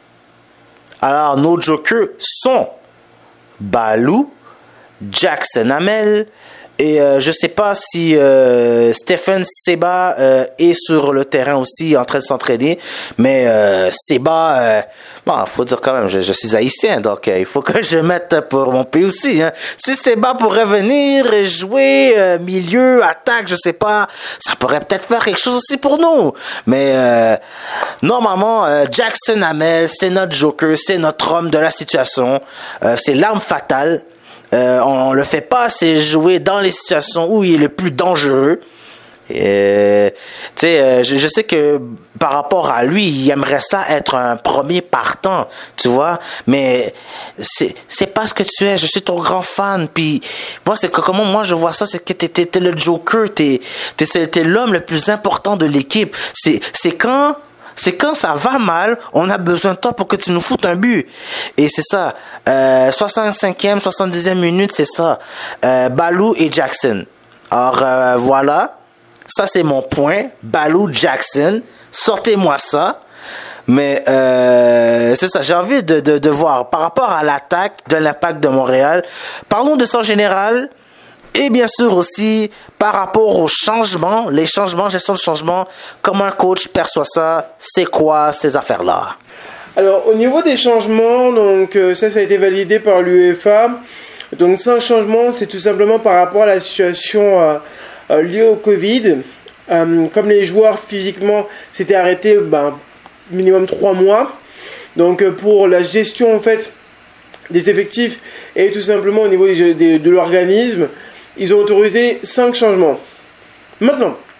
alors nos jokers sont Balou, Jackson Hamel, et euh, je sais pas si euh, Stephen Seba euh, est sur le terrain aussi en train de s'entraîner, mais euh, Seba, euh, bon, faut dire quand même, je, je suis haïtien, donc euh, il faut que je mette pour mon pays aussi. Hein. Si Seba pourrait venir et jouer euh, milieu, attaque, je sais pas, ça pourrait peut-être faire quelque chose aussi pour nous. Mais euh, normalement, euh, Jackson Hamel, c'est notre joker, c'est notre homme de la situation, euh, c'est l'arme fatale. Euh, on le fait pas assez jouer dans les situations où il est le plus dangereux. Euh, tu sais, euh, je, je sais que par rapport à lui, il aimerait ça être un premier partant, tu vois. Mais c'est c'est pas ce que tu es. Je suis ton grand fan. Puis moi, c'est que comment moi je vois ça, c'est que t'es t'es, t'es le Joker, t'es t'es t'es l'homme le plus important de l'équipe. C'est c'est quand C'est quand ça va mal, on a besoin de toi pour que tu nous foutes un but. Et c'est ça. Euh, soixante-cinquième, soixante-dixième minute, c'est ça. Euh, Balou et Jackson. Alors euh, voilà. Ça, c'est mon point. Balou, Jackson. Sortez-moi ça. Mais euh, c'est ça. J'ai envie de, de, de voir par rapport à l'attaque de l'Impact de Montréal. Parlons de ça en général. Et bien sûr aussi, par rapport aux changements, les changements, gestion de changement, comment un coach perçoit ça, c'est quoi ces affaires-là? Alors, au niveau des changements, donc euh, ça, ça a été validé par l'UEFA. Donc, cinq changements, c'est tout simplement par rapport à la situation euh, euh, liée au Covid. Euh, comme les joueurs physiquement s'étaient arrêtés, ben, minimum trois mois. Donc, euh, pour la gestion, en fait, des effectifs et tout simplement au niveau des, des, de l'organisme, ils ont autorisé cinq changements. Maintenant,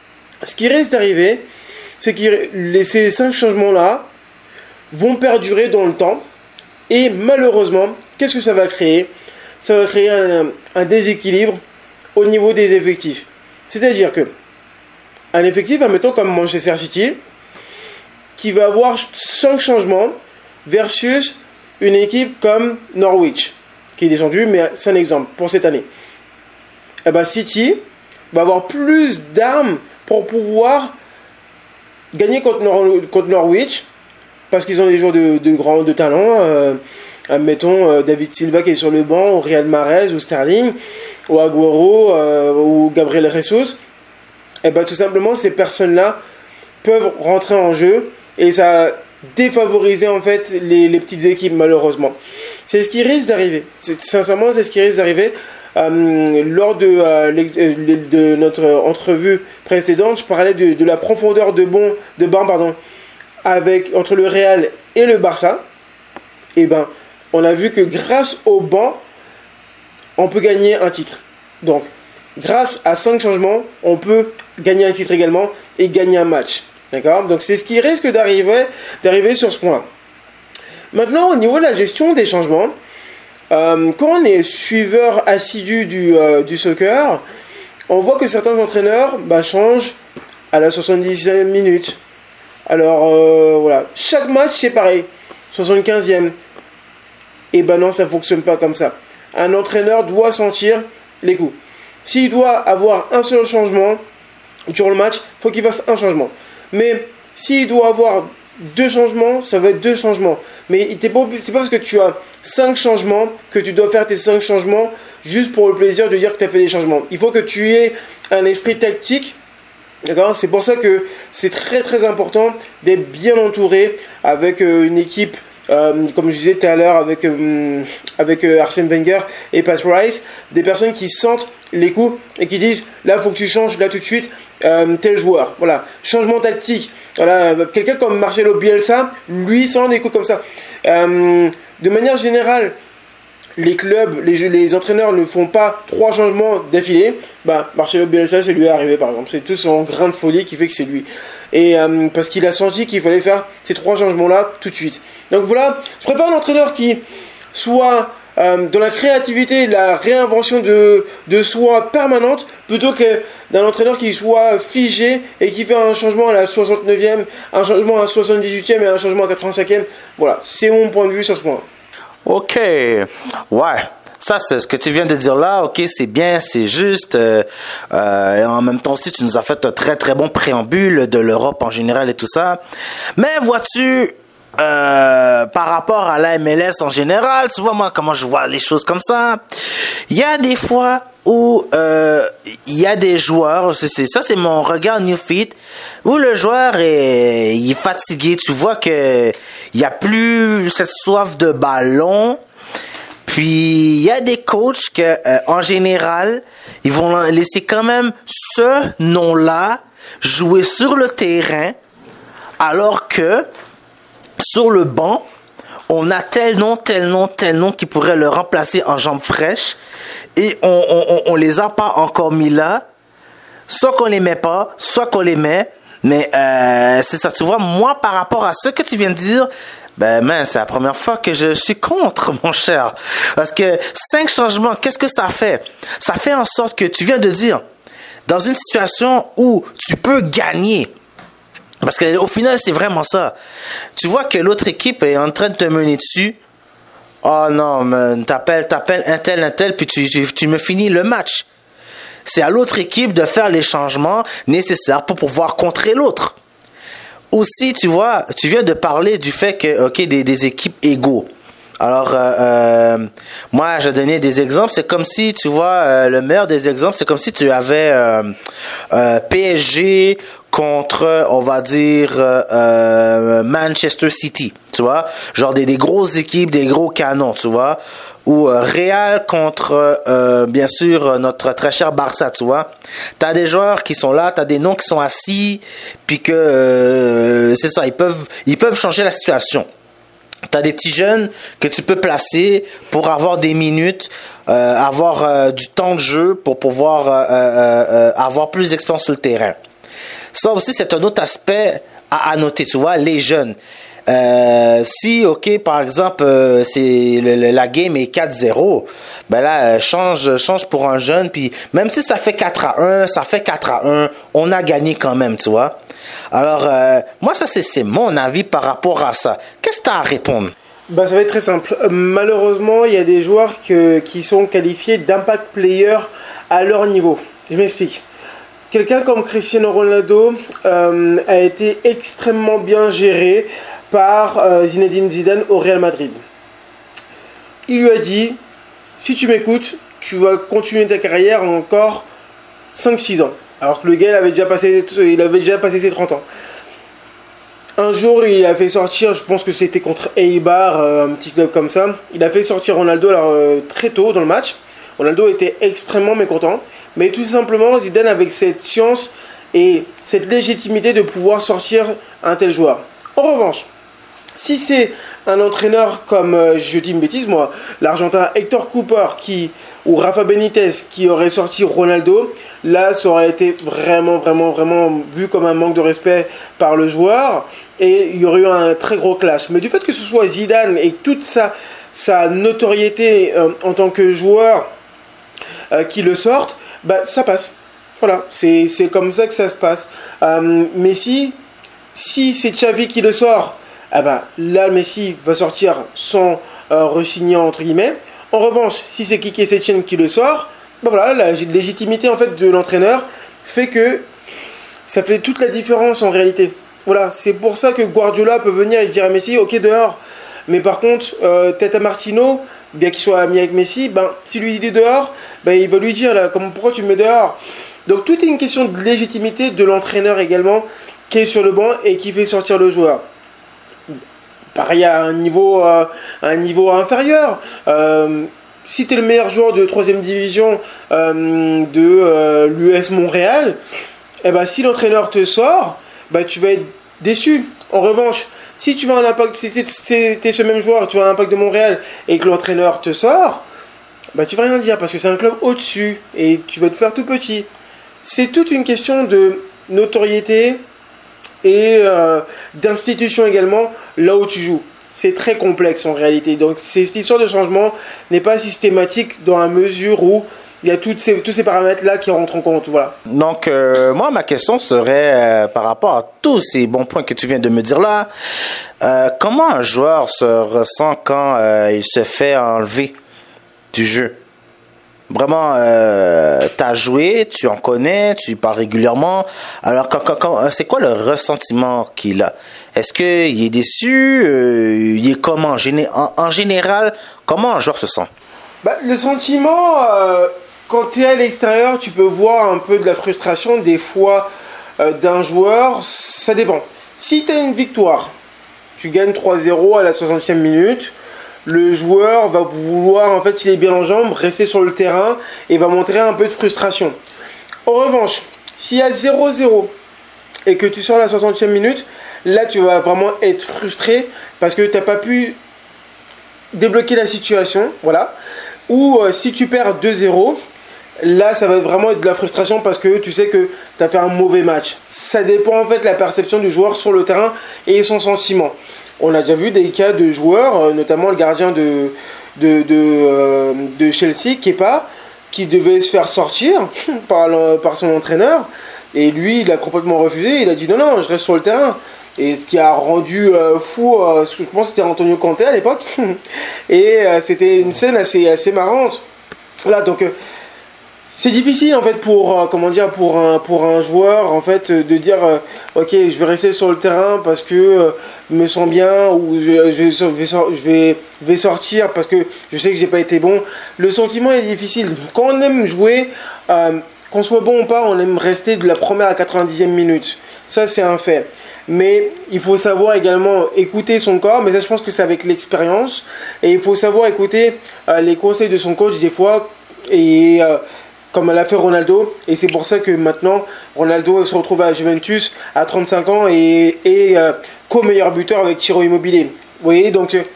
ce qui risque d'arriver, c'est que les, ces cinq changements-là vont perdurer dans le temps. Et malheureusement, qu'est-ce que ça va créer? Ça va créer un, un déséquilibre au niveau des effectifs. C'est-à-dire que un effectif, admettons comme Manchester City, qui va avoir cinq changements versus une équipe comme Norwich, qui est descendue, mais c'est un exemple pour cette année. Et ben City va avoir plus d'armes pour pouvoir gagner contre, Nor- contre Norwich, parce qu'ils ont des joueurs de, de grands de talent. Euh, admettons euh, David Silva qui est sur le banc, ou Riyad Mahrez, ou Sterling, ou Agüero, euh, ou Gabriel Jesus. Et ben tout simplement, ces personnes-là peuvent rentrer en jeu, et ça a défavorisé en fait les, les petites équipes, malheureusement. C'est ce qui risque d'arriver. C'est, sincèrement, c'est ce qui risque d'arriver. Euh, lors de, euh, de notre entrevue précédente, je parlais de, de la profondeur de, bon, de banc pardon, avec, entre le Real et le Barça. Et ben, on a vu que grâce au banc, on peut gagner un titre. Donc, grâce à cinq changements, on peut gagner un titre également et gagner un match. D'accord? Donc, c'est ce qui risque d'arriver, d'arriver sur ce point-là. Maintenant, au niveau de la gestion des changements, euh, quand on est suiveur assidu du, euh, du soccer, on voit que certains entraîneurs bah, changent à la soixante-dixième minute. Alors, euh, voilà. Chaque match, c'est pareil. soixante-quinzième. Et ben non, ça ne fonctionne pas comme ça. Un entraîneur doit sentir les coups. S'il doit avoir un seul changement durant le match, il faut qu'il fasse un changement. Mais s'il doit avoir deux changements, ça va être deux changements. Mais c'est pas, c'est pas parce que tu as cinq changements que tu dois faire tes cinq changements juste pour le plaisir de dire que tu as fait des changements. Il faut que tu aies un esprit tactique. D'accord ? C'est pour ça que c'est très très important d'être bien entouré avec euh, une équipe, euh, comme je disais tout à l'heure, avec, euh, avec euh, Arsène Wenger et Pat Rice, des personnes qui sentent les coups et qui disent là, il faut que tu changes là tout de suite euh, tel joueur. Voilà, changement tactique. Voilà, quelqu'un comme Marcelo Bielsa, lui, sent des coups comme ça. Euh, de manière générale, les clubs, les, les entraîneurs ne font pas trois changements d'affilée. Bah, Marcelo Bielsa, c'est lui arrivé par exemple. C'est tout son grain de folie qui fait que c'est lui. Et euh, parce qu'il a senti qu'il fallait faire ces trois changements-là tout de suite. Donc voilà, je préfère un entraîneur qui soit euh, dans la créativité, la réinvention de, de soi permanente, plutôt que d'un entraîneur qui soit figé et qui fait un changement à la soixante-neuvième, un changement à la soixante-dix-huitième et un changement à la quatre-vingt-cinquième. Voilà, c'est mon point de vue sur ce point. Ok, ouais, ça c'est ce que tu viens de dire là, ok, c'est bien, c'est juste, euh, euh, et en même temps aussi tu nous as fait un très très bon préambule de l'Europe en général et tout ça, mais vois-tu, euh, par rapport à la M L S en général, tu vois moi comment je vois les choses comme ça, il y a des fois où euh, il y a des joueurs, c'est, c'est ça c'est mon regard New Fit, où le joueur est, il est fatigué, tu vois que il y a plus cette soif de ballon, puis il y a des coachs que euh, en général ils vont laisser quand même ce nom-là jouer sur le terrain, alors que sur le banc on a tel nom, tel nom, tel nom qui pourrait le remplacer en jambes fraîches. Et on, on, on les a pas encore mis là. Soit qu'on les met pas, soit qu'on les met. Mais euh, c'est ça, tu vois, moi, par rapport à ce que tu viens de dire, ben, man, c'est la première fois que je suis contre, mon cher. Parce que cinq changements, qu'est-ce que ça fait? Ça fait en sorte que tu viens de dire, dans une situation où tu peux gagner, parce qu'au final, c'est vraiment ça. Tu vois que l'autre équipe est en train de te mener dessus. Oh non, man, t'appelles, t'appelles un tel, un tel, puis tu, tu, tu me finis le match. C'est à l'autre équipe de faire les changements nécessaires pour pouvoir contrer l'autre. Aussi, tu vois, tu viens de parler du fait que, ok, des, des équipes égaux. Alors, euh, euh, moi, je donnais des exemples. C'est comme si, tu vois, euh, le meilleur des exemples, c'est comme si tu avais euh, euh, P S G contre, on va dire, euh, euh, Manchester City, tu vois, genre des, des grosses équipes, des gros canons, tu vois, ou euh, Real contre, euh, bien sûr, notre très cher Barça, tu vois. T'as des joueurs qui sont là, t'as des noms qui sont assis, puis que euh, c'est ça, ils peuvent, ils peuvent changer la situation. T'as des petits jeunes que tu peux placer pour avoir des minutes, euh, avoir euh, du temps de jeu pour pouvoir euh, euh, euh, avoir plus d'expérience sur le terrain. ça aussi, c'est un autre aspect à, à noter, tu vois, les jeunes. Euh, si, ok, par exemple, euh, c'est le, le, la game est quatre zéro, ben là, euh, change, change pour un jeune, puis même si ça fait quatre à un, ça fait quatre à un, on a gagné quand même, tu vois. Alors, euh, moi, ça, c'est, c'est mon avis par rapport à ça. Qu'est-ce que tu as à répondre? Bah, ça va être très simple. Euh, malheureusement, il y a des joueurs que, qui sont qualifiés d'impact player à leur niveau. Je m'explique. Quelqu'un comme Cristiano Ronaldo euh, a été extrêmement bien géré par euh, Zinedine Zidane au Real Madrid. Il lui a dit, si tu m'écoutes, tu vas continuer ta carrière encore cinq six ans. Alors que le gars, il avait déjà passé, il avait déjà passé ses trente ans. Un jour, il a fait sortir, je pense que c'était contre Eibar, euh, un petit club comme ça. Il a fait sortir Ronaldo alors, euh, très tôt dans le match. Ronaldo était extrêmement mécontent. Mais tout simplement, Zidane avec cette science et cette légitimité de pouvoir sortir un tel joueur. En revanche, si c'est un entraîneur comme, euh, je dis une bêtise moi, l'Argentin Hector Cooper qui, ou Rafa Benitez qui aurait sorti Ronaldo, là ça aurait été vraiment, vraiment, vraiment vu comme un manque de respect par le joueur et il y aurait eu un très gros clash. Mais du fait que ce soit Zidane et toute sa, sa notoriété euh, en tant que joueur euh, qui le sortent, bah, ça passe. Voilà, c'est, c'est comme ça que ça se passe. Euh, Messi, si c'est Xavi qui le sort, ah bah, là, Messi va sortir sans euh, re-signer entre guillemets. En revanche, si c'est Quique Setien qui le sort, bah voilà, la légitimité en fait de l'entraîneur fait que ça fait toute la différence en réalité. Voilà, c'est pour ça que Guardiola peut venir et dire à Messi, ok dehors. Mais par contre, euh, Tata Martino, bien qu'il soit ami avec Messi, ben si lui dit dehors, ben il va lui dire là, comment, pourquoi tu me mets dehors. Donc tout est une question de légitimité de l'entraîneur également qui est sur le banc et qui fait sortir le joueur. Pareil à un niveau, euh, un niveau inférieur. Euh, si tu es le meilleur joueur de troisième division euh, de euh, l'U S Montréal, eh ben, si l'entraîneur te sort, ben, tu vas être déçu. En revanche, si tu vas un impact, si tu es ce même joueur, tu vas à l'Impact de Montréal et que l'entraîneur te sort, ben, tu vas rien dire parce que c'est un club au-dessus et tu vas te faire tout petit. C'est toute une question de notoriété et euh, d'institution également là où tu joues. C'est très complexe en réalité. Donc cette histoire de changement n'est pas systématique dans la mesure où il y a toutes ces, tous ces paramètres-là qui rentrent en compte. Voilà. Donc, euh, moi, ma question serait euh, par rapport à tous ces bons points que tu viens de me dire là. Euh, comment un joueur se ressent quand euh, il se fait enlever du jeu? Vraiment, euh, t'as joué, tu en connais, tu parles régulièrement. Alors, quand, quand, quand, c'est quoi le ressentiment qu'il a? Est-ce qu'il est déçu? Euh, il est comment? En, géné- en, en général, comment un joueur se sent? Bah, le sentiment, euh, quand tu es à l'extérieur, tu peux voir un peu de la frustration des fois euh, d'un joueur. Ça dépend. Si tu as une victoire, tu gagnes trois zéro à la soixantième minute, le joueur va vouloir, en fait, s'il est bien en jambes, rester sur le terrain et va montrer un peu de frustration. En revanche, s'il y a zéro zéro et que tu sors à la soixantième minute, là, tu vas vraiment être frustré parce que tu n'as pas pu débloquer la situation. Voilà. Ou euh, si tu perds deux zéro, là, ça va vraiment être de la frustration parce que tu sais que tu as fait un mauvais match. Ça dépend, en fait, de la perception du joueur sur le terrain et son sentiment. On a déjà vu des cas de joueurs, notamment le gardien de, de, de, euh, de Chelsea, Kepa, qui devait se faire sortir par, le, par son entraîneur. Et lui, il a complètement refusé. Il a dit non, non, je reste sur le terrain. Et ce qui a rendu euh, fou, euh, je pense que c'était Antonio Conte à l'époque. Et euh, c'était une scène assez, assez marrante. Voilà, donc euh, c'est difficile en fait pour euh, comment dire pour un pour un joueur en fait de dire euh, ok, je vais rester sur le terrain parce que euh, je me sens bien, ou je, je, je, vais, je vais, vais sortir parce que je sais que j'ai pas été bon. Le sentiment est difficile. Quand on aime jouer, euh, qu'on soit bon ou pas, on aime rester de la première à quatre-vingt-dixième minute. Ça, c'est un fait. Mais il faut savoir également écouter son corps, mais ça, je pense que c'est avec l'expérience. Et il faut savoir écouter euh, les conseils de son coach des fois, et euh, comme l'a fait Ronaldo. Et c'est pour ça que maintenant, Ronaldo se retrouve à Juventus à trente-cinq ans et, et euh, co-meilleur buteur avec Ciro Immobile. Vous voyez, donc euh,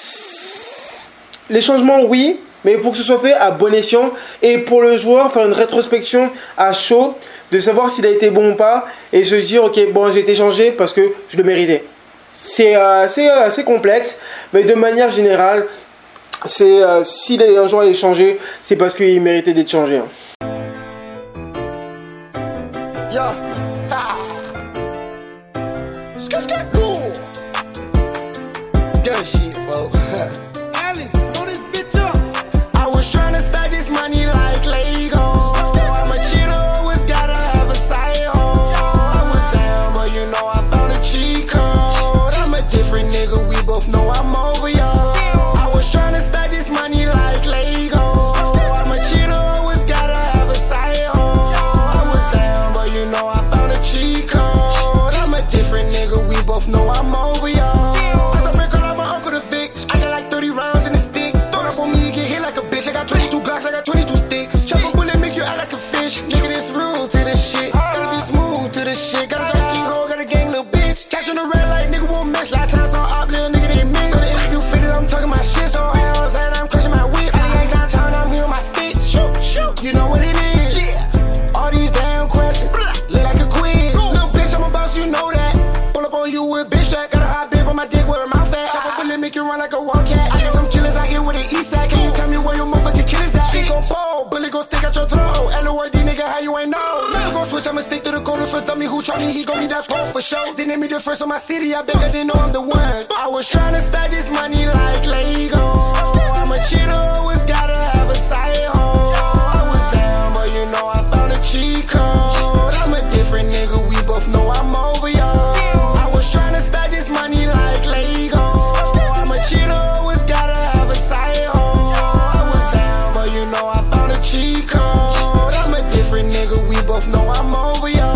les changements, oui, mais il faut que ce soit fait à bon escient. Et pour le joueur, faire une rétrospection à chaud de savoir s'il a été bon ou pas et se dire ok bon j'ai été changé parce que je le méritais. C'est euh, assez, euh, assez complexe, mais de manière générale, c'est euh, si un joueur est changé, c'est parce qu'il méritait d'être changé. Hein. Yeah. Good shit, folks. Allie, blow this bitch up. I was trying to stack this money like Lego. I'm a cheater, always gotta have a side hole. I was down, but you know I found a cheat code. I'm a different nigga, we both know I'm over y'all. I was trying to stack this money like Lego. I'm a cheater, always gotta have a side hole. I was down, but you know I found a cheat code. I'm a different nigga, we both know I'm over y'all. I'ma stick to the corner first dummy who try me, he gon' be that pole for sure. They name me the first on my city, I bet I didn't know I'm the one. I was trying to stack this money like Lego. I'm a cheater, always gotta have a side hole. I was down, but you know I found a cheat code. I'm a different nigga, we both know I'm over y'all. I was trying to stack this money like Lego. I'm a cheater, always gotta have a side hole. I was down, but you know I found a cheat code. I'm a different nigga, we both know I'm over y'all.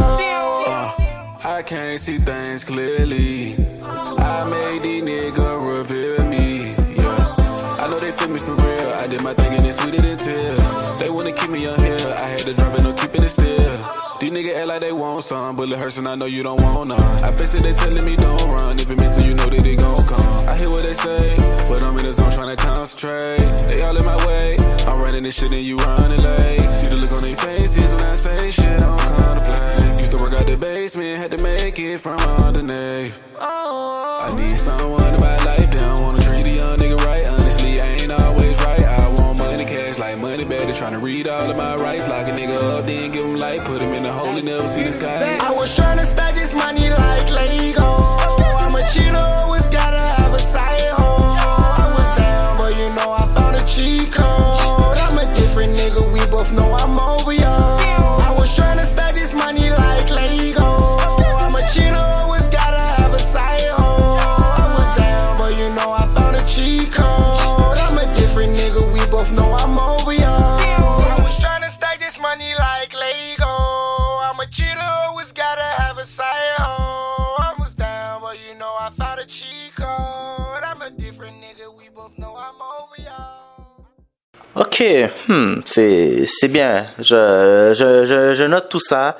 I can't see things clearly. I made these niggas reveal me. Yeah, I know they feel me for real. I did my thing and it's sweeter than tears. They wanna keep me on here. I had to drop it, no keeping it still. These niggas act like they want some, but it hurts and I know you don't want none. I face it, they telling me don't run. If it meant to, you know that it gon' come. I hear what they say, but I'm in the zone trying to concentrate. They all in my way. I'm running this shit and you running late. See the look on their faces when I say shit, I don't contemplate. Used to work out the basement, had to make it from underneath. Oh, I need someone in my life, they don't wanna treat a young nigga right. Honestly, I ain't always right. I want money, cash like money back. They tryna read all of my rights. Lock a nigga up, then give him light. Put him in the hole and never see the sky. I was tryna stack this money like Lego. I'm a cheater, always gotta have a side hole. I was down, but you know I found a cheat code. I'm a different nigga, we both know I'm over y'all. I was tryna stack this money like Lego. I'm a cheater, always gotta have a side hole. I was down, but you know I found a cheat code. I'm a different nigga, we both know I'm over y'all. I was tryna stack this money like Lego. I'm a cheater, always gotta have a side hole. I was down, but you know I found a cheat code. I'm a different nigga, we both know I'm over y'all. Ok, hmm, c'est c'est bien. Je, je, je, je note tout ça.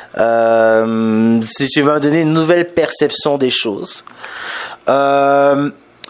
Euh, si tu vas me donner une nouvelle perception des choses. Euh,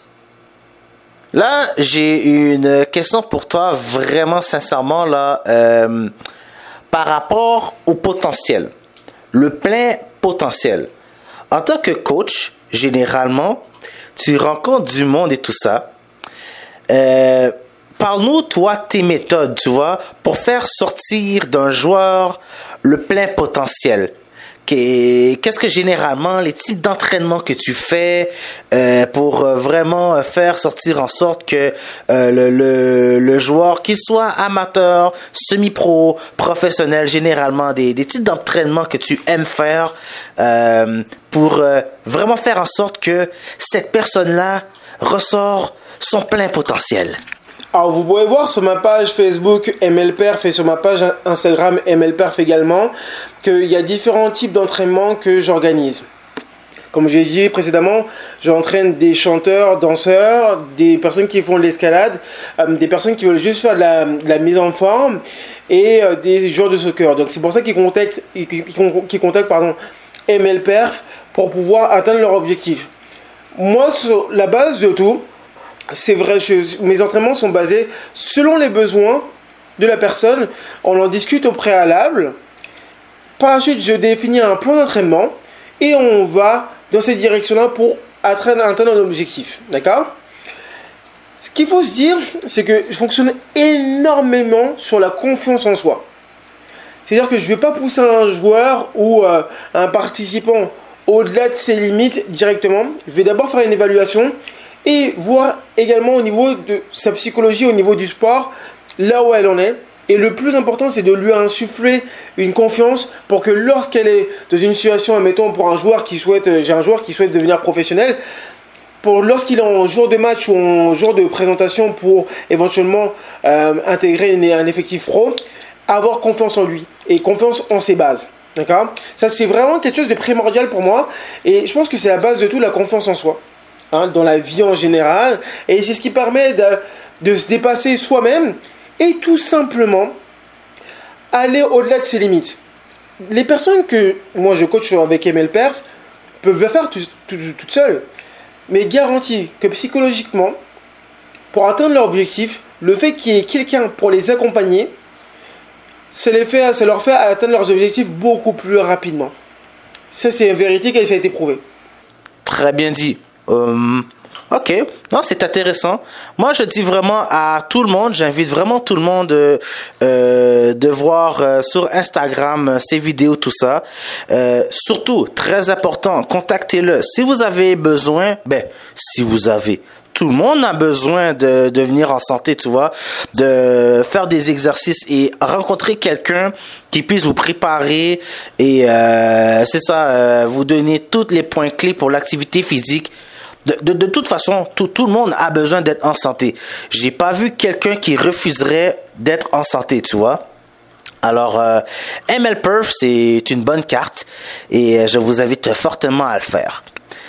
là, j'ai une question pour toi, vraiment sincèrement là, euh, par rapport au potentiel, le plein potentiel. En tant que coach, généralement, tu rencontres du monde et tout ça. Euh, Parle-nous, toi, tes méthodes, tu vois, pour faire sortir d'un joueur le plein potentiel. Qu'est-ce que généralement, les types d'entraînement que tu fais euh, pour euh, vraiment faire sortir en sorte que euh, le, le, le joueur, qu'il soit amateur, semi-pro, professionnel, généralement, des, des types d'entraînement que tu aimes faire euh, pour euh, vraiment faire en sorte que cette personne-là ressort son plein potentiel. Alors vous pouvez voir sur ma page Facebook M L Perf et sur ma page Instagram M L Perf également qu'il y a différents types d'entraînements que j'organise. Comme j'ai dit précédemment, j'entraîne des chanteurs, danseurs, des personnes qui font de l'escalade, euh, des personnes qui veulent juste faire de la, de la mise en forme et euh, des joueurs de soccer. Donc c'est pour ça qu'ils contactent, qu'ils contactent pardon, M L Perf pour pouvoir atteindre leur objectif. Moi, sur la base de tout, c'est vrai, je, mes entraînements sont basés selon les besoins de la personne. On en discute au préalable. par la suite, je définis un plan d'entraînement et on va dans cette direction-là pour atteindre, atteindre un objectif. D'accord? Ce qu'il faut se dire, c'est que je fonctionne énormément sur la confiance en soi. C'est-à-dire que je ne vais pas pousser un joueur ou euh, un participant au-delà de ses limites directement. Je vais d'abord faire une évaluation et voir également au niveau de sa psychologie, au niveau du sport, là où elle en est. Et le plus important, c'est de lui insuffler une confiance pour que lorsqu'elle est dans une situation, admettons pour un joueur qui souhaite, j'ai un joueur qui souhaite devenir professionnel, pour lorsqu'il est en jour de match ou en jour de présentation pour éventuellement euh, intégrer une, un effectif pro, avoir confiance en lui et confiance en ses bases. D'accord? Ça, c'est vraiment quelque chose de primordial pour moi et je pense que c'est la base de tout, la confiance en soi, hein, dans la vie en général, et c'est ce qui permet de, de se dépasser soi-même et tout simplement aller au-delà de ses limites. Les personnes que moi je coach avec M L Perf peuvent le faire toutes tout, tout seules, mais garantis que psychologiquement, pour atteindre leur objectif, le fait qu'il y ait quelqu'un pour les accompagner, ça, les fait, ça leur fait atteindre leurs objectifs beaucoup plus rapidement. Ça, c'est une vérité qui a été prouvée. Très bien dit. Euh, ok, non, c'est intéressant. Moi, je dis vraiment à tout le monde, j'invite vraiment tout le monde euh, euh, de voir euh, sur Instagram euh, ces vidéos, tout ça. Euh, surtout, très important, contactez-le. Si vous avez besoin, ben, si vous avez... Tout le monde a besoin de devenir en santé, tu vois, de faire des exercices et rencontrer quelqu'un qui puisse vous préparer et euh, c'est ça, euh, vous donner tous les points clés pour l'activité physique. De, de, de toute façon, tout, tout le monde a besoin d'être en santé. J'ai pas vu quelqu'un qui refuserait d'être en santé, tu vois. Alors, euh, M L Perf, c'est une bonne carte et je vous invite fortement à le faire.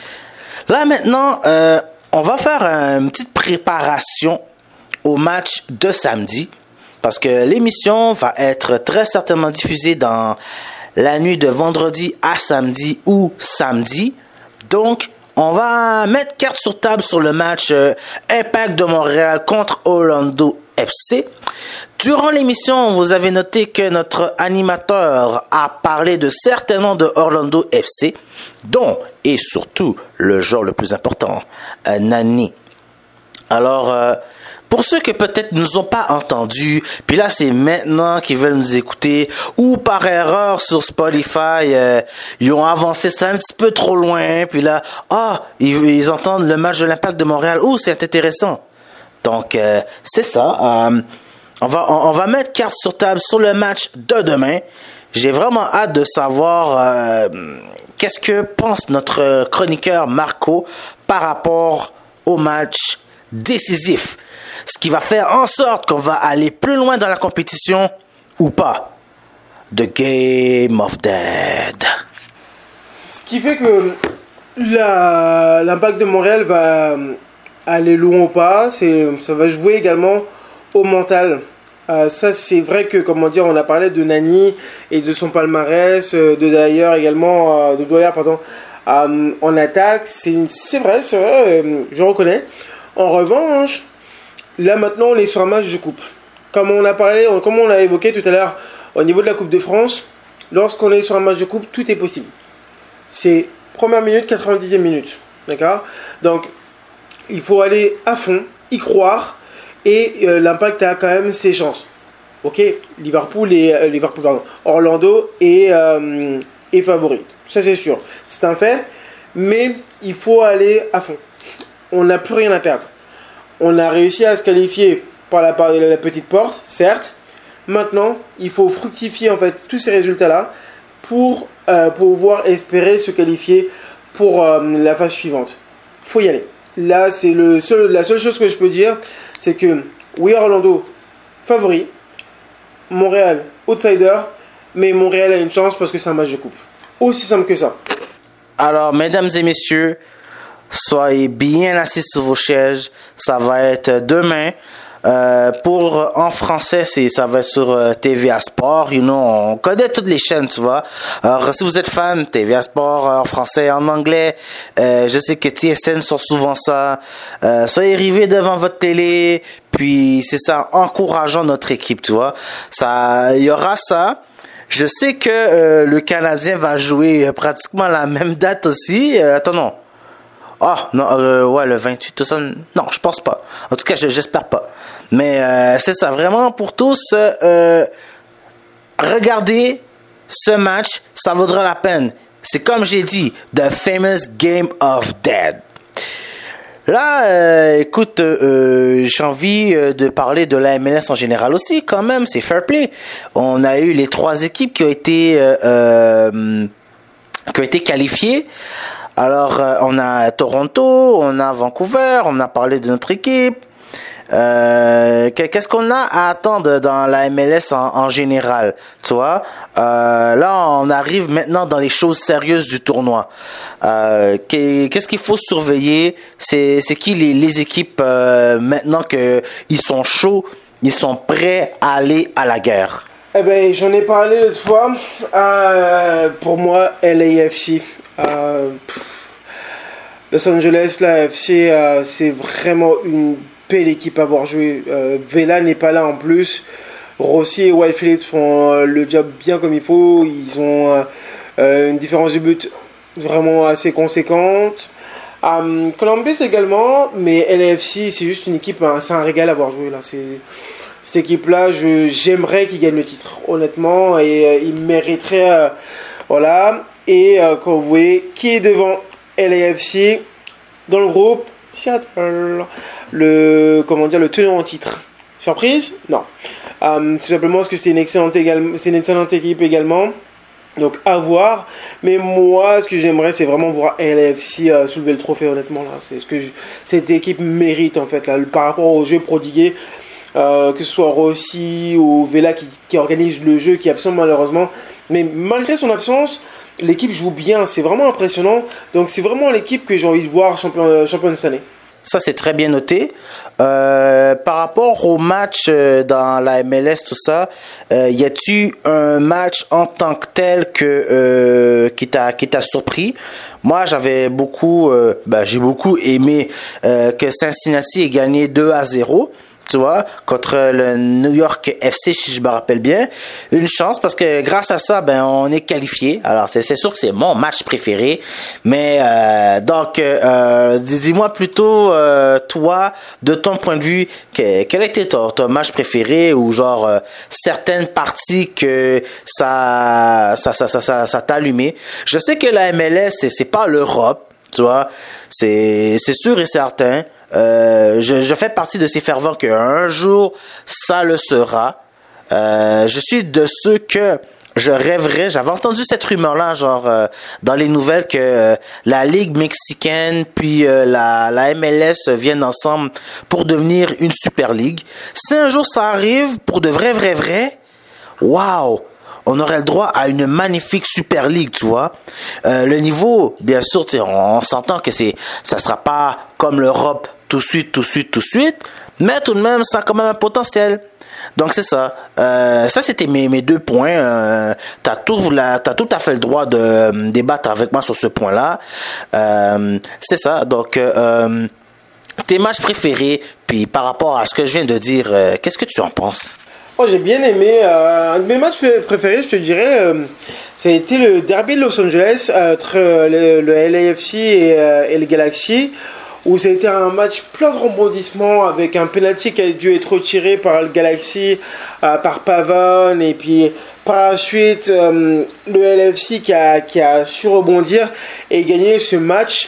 Là maintenant, euh, on va faire une petite préparation au match de samedi parce que l'émission va être très certainement diffusée dans la nuit de vendredi à samedi ou samedi. Donc, on va mettre carte sur table sur le match euh, Impact de Montréal contre Orlando F C. Durant l'émission, vous avez noté que notre animateur a parlé de certains noms de Orlando F C, dont et surtout le joueur le plus important, euh, Nani. Alors, euh, pour ceux qui peut-être ne nous ont pas entendus, puis là c'est maintenant qu'ils veulent nous écouter, ou par erreur sur Spotify, euh, ils ont avancé ça un petit peu trop loin, puis là, ah, ils, ils entendent le match de l'Impact de Montréal, ouh, c'est intéressant. Donc, euh, c'est ça. Euh, on va, on, on va mettre carte sur table sur le match de demain. J'ai vraiment hâte de savoir euh, qu'est-ce que pense notre chroniqueur Marco par rapport au match décisif. Ce qui va faire en sorte qu'on va aller plus loin dans la compétition ou pas. The Game of Dead. Ce qui fait que la, l'Impact de Montréal va aller loin ou pas, c'est, ça va jouer également au mental. Euh, ça, c'est vrai que, comment dire, on a parlé de Nani et de son palmarès, euh, de d'ailleurs également, euh, de Doyer, pardon, euh, en attaque. C'est, c'est vrai, c'est vrai, euh, je reconnais. En revanche, là maintenant, on est sur un match de coupe. Comme on a parlé, comme on l'a évoqué tout à l'heure au niveau de la Coupe de France, lorsqu'on est sur un match de coupe, tout est possible. C'est première minute, quatre-vingt-dixième minute. D'accord ? Donc, il faut aller à fond, y croire, et euh, l'Impact a quand même ses chances. Ok, Liverpool et euh, Liverpool, pardon, Orlando est, euh, est favori. Ça c'est sûr, c'est un fait. Mais il faut aller à fond. On n'a plus rien à perdre. On a réussi à se qualifier par la, par la petite porte, certes. Maintenant, il faut fructifier en fait tous ces résultats-là pour euh, pouvoir espérer se qualifier pour euh, la phase suivante. Il faut y aller. Là, c'est le seul, la seule chose que je peux dire, c'est que oui, Orlando, favori, Montréal, outsider, mais Montréal a une chance parce que c'est un match de coupe. Aussi simple que ça. Alors, mesdames et messieurs, soyez bien assis sur vos chaises. Ça va être demain. Euh, pour en français, c'est ça va être sur euh, T V A Sport. You know, on connaît toutes les chaînes, tu vois. Alors, si vous êtes fan, T V A Sport euh, en français, en anglais, euh, je sais que T S N sort souvent ça. Euh, soyez arrivés devant votre télé, puis c'est ça, encourageant notre équipe, tu vois. Ça, il y aura ça. Je sais que euh, le Canadien va jouer euh, pratiquement la même date aussi. Euh, attends, non. Ah, non, euh, ouais, le vingt-huit, tout ça. Non, je pense pas. En tout cas, je, j'espère pas. Mais euh, c'est ça, vraiment pour tous, euh, regardez ce match, ça vaudra la peine. C'est comme j'ai dit, The Famous Game of Dead. Là, euh, écoute, euh, j'ai envie de parler de la M L S en général aussi, quand même, c'est fair play. On a eu les trois équipes qui ont été, euh, euh, qui ont été qualifiées. Alors, euh, on a Toronto, on a Vancouver, on a parlé de notre équipe. Euh, qu'est-ce qu'on a à attendre dans la M L S en, en général, tu vois? Euh, là, on arrive maintenant dans les choses sérieuses du tournoi. Euh, qu'est-ce qu'il faut surveiller? C'est, c'est qui les, les équipes euh, maintenant que ils sont chauds, ils sont prêts à aller à la guerre? Eh ben, j'en ai parlé l'autre fois. Euh, pour moi, L A F C. Euh, Los Angeles, la F C, euh, c'est vraiment une belle équipe à avoir joué. Euh, Vela n'est pas là en plus. Rossi et Wyatt Phillips font euh, le job bien comme il faut. Ils ont euh, une différence de but vraiment assez conséquente. Um, Columbus également, mais L A F C, c'est juste une équipe, hein, c'est un régal à avoir joué là. C'est, cette équipe-là, je, j'aimerais qu'ils gagnent le titre, honnêtement, et euh, ils mériteraient. Euh, voilà. Et euh, quand vous voyez qui est devant L A F C dans le groupe, Seattle, le comment dire le tenant en titre. Surprise? Non. Um, tout simplement parce que c'est une excellente également, c'est une excellente équipe également. Donc à voir. Mais moi, ce que j'aimerais, c'est vraiment voir L A F C euh, soulever le trophée. Honnêtement, là, c'est ce que je, cette équipe mérite en fait là, par rapport au jeu prodigué. Euh, que ce soit Rossi ou Vela qui, qui organise le jeu, qui est absent malheureusement. Mais malgré son absence, l'équipe joue bien, c'est vraiment impressionnant. Donc c'est vraiment l'équipe que j'ai envie de voir champion, champion de cette année. Ça, c'est très bien noté. Euh, par rapport au match euh, dans la M L S, tout ça, euh, y a-t-il un match en tant que tel que euh, qui t'a qui t'a surpris? Moi, j'avais beaucoup, euh, ben, j'ai beaucoup aimé euh, que Cincinnati ait gagné deux à zéro. Tu vois, contre le New York F C, si je me rappelle bien. Une chance, parce que grâce à ça, ben, on est qualifié. Alors, c'est, c'est sûr que c'est mon match préféré. Mais, euh, donc, euh, dis-moi plutôt, euh, toi, de ton point de vue, que, quel était ton, ton match préféré ou genre, euh, certaines parties que ça, ça, ça, ça, ça, ça t'a allumé. Je sais que la M L S, c'est, c'est pas l'Europe, tu vois. C'est, c'est sûr et certain. Euh, je, je fais partie de ces fervents qu'un jour ça le sera. Euh, je suis de ceux que je rêverais. J'avais entendu cette rumeur-là, genre euh, dans les nouvelles, que euh, la Ligue mexicaine puis euh, la, la M L S viennent ensemble pour devenir une super ligue. Si un jour ça arrive, pour de vrai, vrai, vrai, waouh! On aurait le droit à une magnifique Super League, tu vois. Euh, le niveau, bien sûr, on, on s'entend que c'est, ça sera pas comme l'Europe tout de suite, tout de suite, tout de suite, mais tout de même, ça a quand même un potentiel. Donc c'est ça. Euh, ça c'était mes mes deux points. Euh, t'as tout la, t'as tout à fait le droit de euh, débattre avec moi sur ce point-là. Euh, c'est ça. Donc euh, tes matchs préférés, puis par rapport à ce que je viens de dire, euh, qu'est-ce que tu en penses? Oh, j'ai bien aimé. Euh, un de mes matchs préférés, je te dirais, euh, ça a été le derby de Los Angeles entre euh, le, le L A F C et, euh, et le Galaxy, où ça a été un match plein de rebondissements avec un penalty qui a dû être retiré par le Galaxy, euh, par Pavone, et puis par la suite euh, le L A F C qui a, qui a su rebondir et gagner ce match.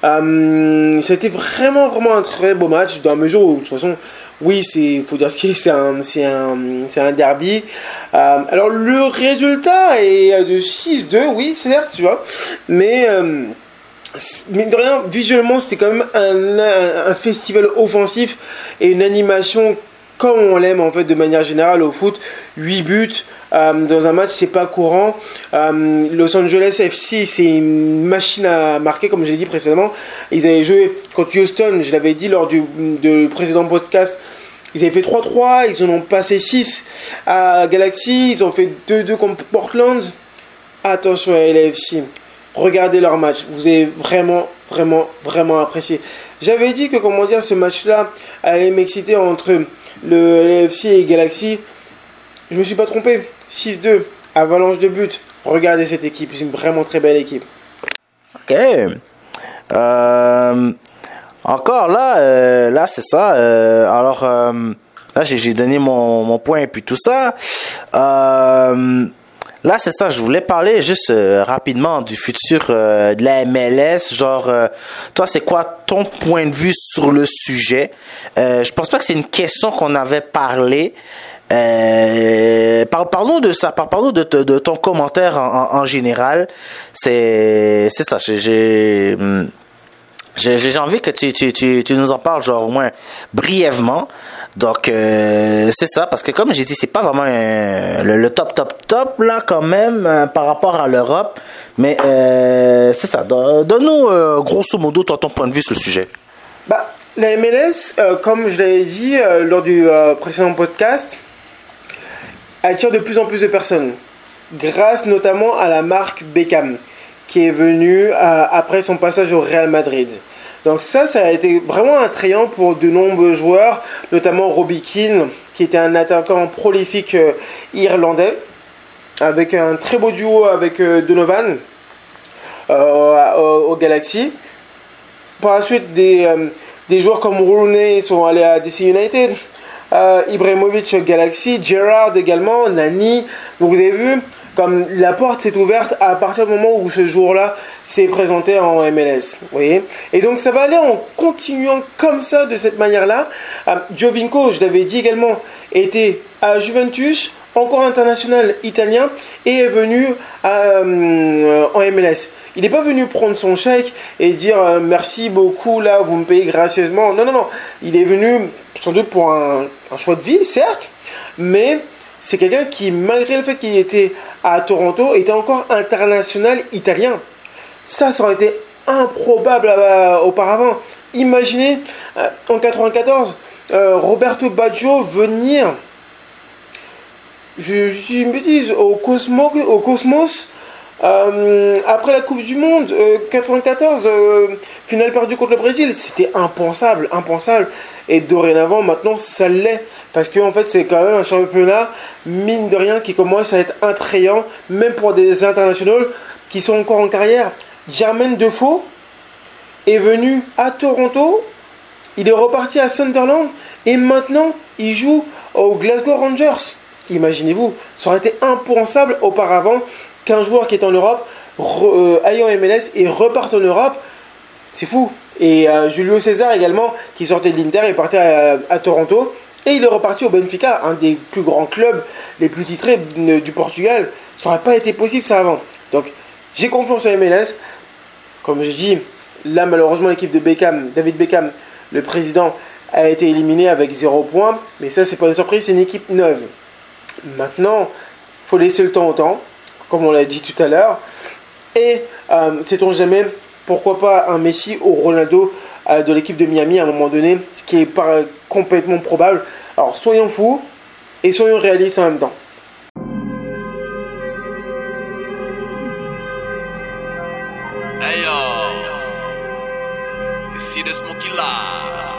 Euh, C'était vraiment vraiment un très beau match dans la mesure où de toute façon oui c'est faut dire ce qu'il est, c'est un c'est un c'est un derby. Euh, alors le résultat est de six deux, oui certes, tu vois, mais euh, mine de rien, visuellement c'était quand même un, un, un festival offensif et une animation comme on l'aime en fait de manière générale au foot. Huit buts euh, dans un match, c'est pas courant. euh, Los Angeles F C, c'est une machine à marquer, comme je l'ai dit précédemment. Ils avaient joué contre Houston, je l'avais dit lors du de précédent podcast, ils avaient fait trois trois, ils en ont passé six à Galaxy, ils ont fait deux deux contre Portland. Attention à L A F C, regardez leur match, vous avez vraiment vraiment vraiment apprécié. J'avais dit que comment dire, ce match là allait m'exciter entre le L A F C et Galaxy. Je me suis pas trompé. six deux avalanche de buts. Regardez cette équipe, c'est une vraiment très belle équipe. Ok. Euh, encore là, euh, là c'est ça. Euh, alors euh, là j'ai, j'ai donné mon, mon point et puis tout ça. Euh, là c'est ça. Je voulais parler juste euh, rapidement du futur euh, de la M L S. Genre, euh, toi c'est quoi ton point de vue sur le sujet? Euh, je pense pas que c'est une question qu'on avait parlé. Euh, par, parlons de ça, par, parlons de, de, de ton commentaire en, en, en général. C'est, c'est ça. J'ai, j'ai, j'ai, j'ai envie que tu, tu, tu, tu nous en parles, genre au moins brièvement. Donc euh, c'est ça, parce que comme j'ai dit, c'est pas vraiment un, le, le top, top, top là quand même euh, par rapport à l'Europe. Mais euh, c'est ça. Donne-nous euh, grosso modo ton, ton point de vue sur le sujet. Bah, la M L S, euh, comme je l'avais dit euh, lors du euh, précédent podcast, attire de plus en plus de personnes, grâce notamment à la marque Beckham, qui est venue euh, après son passage au Real Madrid. Donc ça, ça a été vraiment attrayant pour de nombreux joueurs, notamment Robbie Keane, qui était un attaquant prolifique euh, irlandais, avec un très beau duo avec euh, Donovan euh, au, au Galaxy. Par la suite, des, euh, des joueurs comme Rooney sont allés à D C United. Euh, Ibrahimovic Galaxy, Gerrard également, Nani. Donc vous avez vu, comme la porte s'est ouverte à partir du moment où ce jour-là s'est présenté en M L S. Vous voyez ? Et donc ça va aller en continuant comme ça, de cette manière-là. Euh, Giovinco, je l'avais dit également, était à Juventus, encore international italien, et est venu euh, en M L S. Il n'est pas venu prendre son chèque et dire euh, merci beaucoup, là, vous me payez gracieusement. Non, non, non. Il est venu sans doute pour un, un choix de vie, certes, mais c'est quelqu'un qui, malgré le fait qu'il était à Toronto, était encore international italien. Ça, ça aurait été improbable euh, auparavant. Imaginez, euh, en quatre-vingt-quatorze, euh, Roberto Baggio venir, je, je dis une bêtise, au Cosmo, au Cosmos, Euh, après la Coupe du Monde euh, quatre-vingt-quatorze, euh, finale perdue contre le Brésil, c'était impensable, impensable. Et dorénavant, maintenant, ça l'est, parce que en fait, c'est quand même un championnat mine de rien qui commence à être attrayant, même pour des internationaux qui sont encore en carrière. Jermaine Defoe est venu à Toronto, il est reparti à Sunderland, et maintenant, il joue aux Glasgow Rangers. Imaginez-vous, ça aurait été impensable auparavant qu'un joueur qui est en Europe re, euh, aille en M L S et reparte en Europe. C'est fou. Et euh, Julio César également, qui sortait de l'Inter et partait à, à Toronto, et il est reparti au Benfica, un des plus grands clubs les plus titrés du Portugal. Ça n'aurait pas été possible ça avant. Donc j'ai confiance en M L S. Comme je dis, là malheureusement l'équipe de Beckham, David Beckham, le président, a été éliminé avec zéro point, mais ça c'est pas une surprise, c'est une équipe neuve. Maintenant, il faut laisser le temps au temps, comme on l'a dit tout à l'heure. Et euh, sait-on jamais, pourquoi pas un Messi ou Ronaldo euh, de l'équipe de Miami à un moment donné, ce qui est pas complètement probable. Alors soyons fous et soyons réalistes en même temps. Hey yo, you see this monkey lie?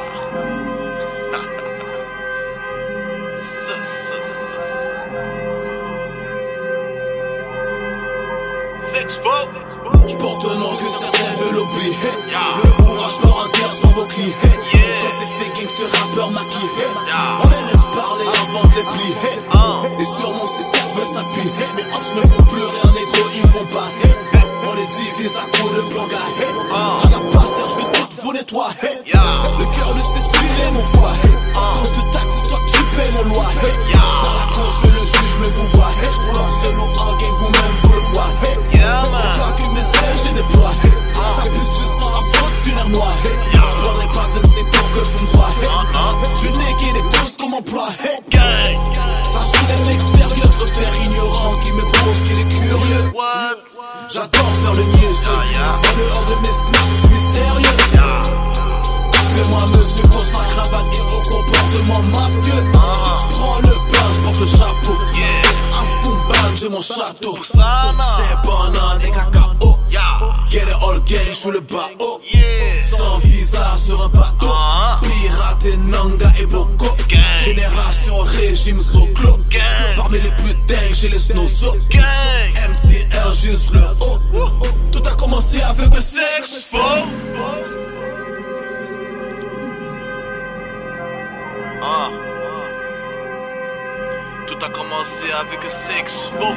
J'porte un nom que certains veulent oublier. Yeah. Le fourrage par un terre sans bouclier. Yeah. Quand c'est fait gangster rappeur maquillé. Yeah. On les laisse parler avant de les plier. Uh. Et sur mon système veut s'appuyer. Mes ops me font pleurer, un négro ils me font pas. On les divise à coups de blanga. Uh. À la pasteur j'vais tout vous nettoyer. Yeah. Le cœur ne sait filer mon foie. Uh. Quand j'te taxe c'est toi que tu payes mon loyer. Yeah. Dans la cour je le juge mais vous voyez. J'pull solo en game vous-même vous le voyez. Yeah, pas que mes ailes j'ai déployé. uh. Ça plus du sang avant de finir noyé. yeah. J'prendrai pas de c'est pour que vous me croyez. uh, uh. Je n'ai des causes comme emploi. Ça joue des mecs sérieux. Je préfère ignorant qui me prouve qu'il est curieux. What? J'adore faire le niaiseux. yeah, yeah. En dehors de mes snaps mystérieux. yeah. Fais-moi monsieur pour sa cravate et au comportement mafieux. uh. J'prends le bain, j'porte le chapeau. yeah. À fond bang, j'ai mon château. C'est banane et cacao. yeah. Get it all gang, j'suis le bao. yeah. Sans visa sur un bateau. uh. Pirate et Nanga et Boko. Gang. Génération régime Zoclo. Par Parmi les plus dingues, j'ai les snozos. M T L, juste le haut. Tout a commencé avec le sexe faux. Ah. Tout a commencé avec le sexe faux.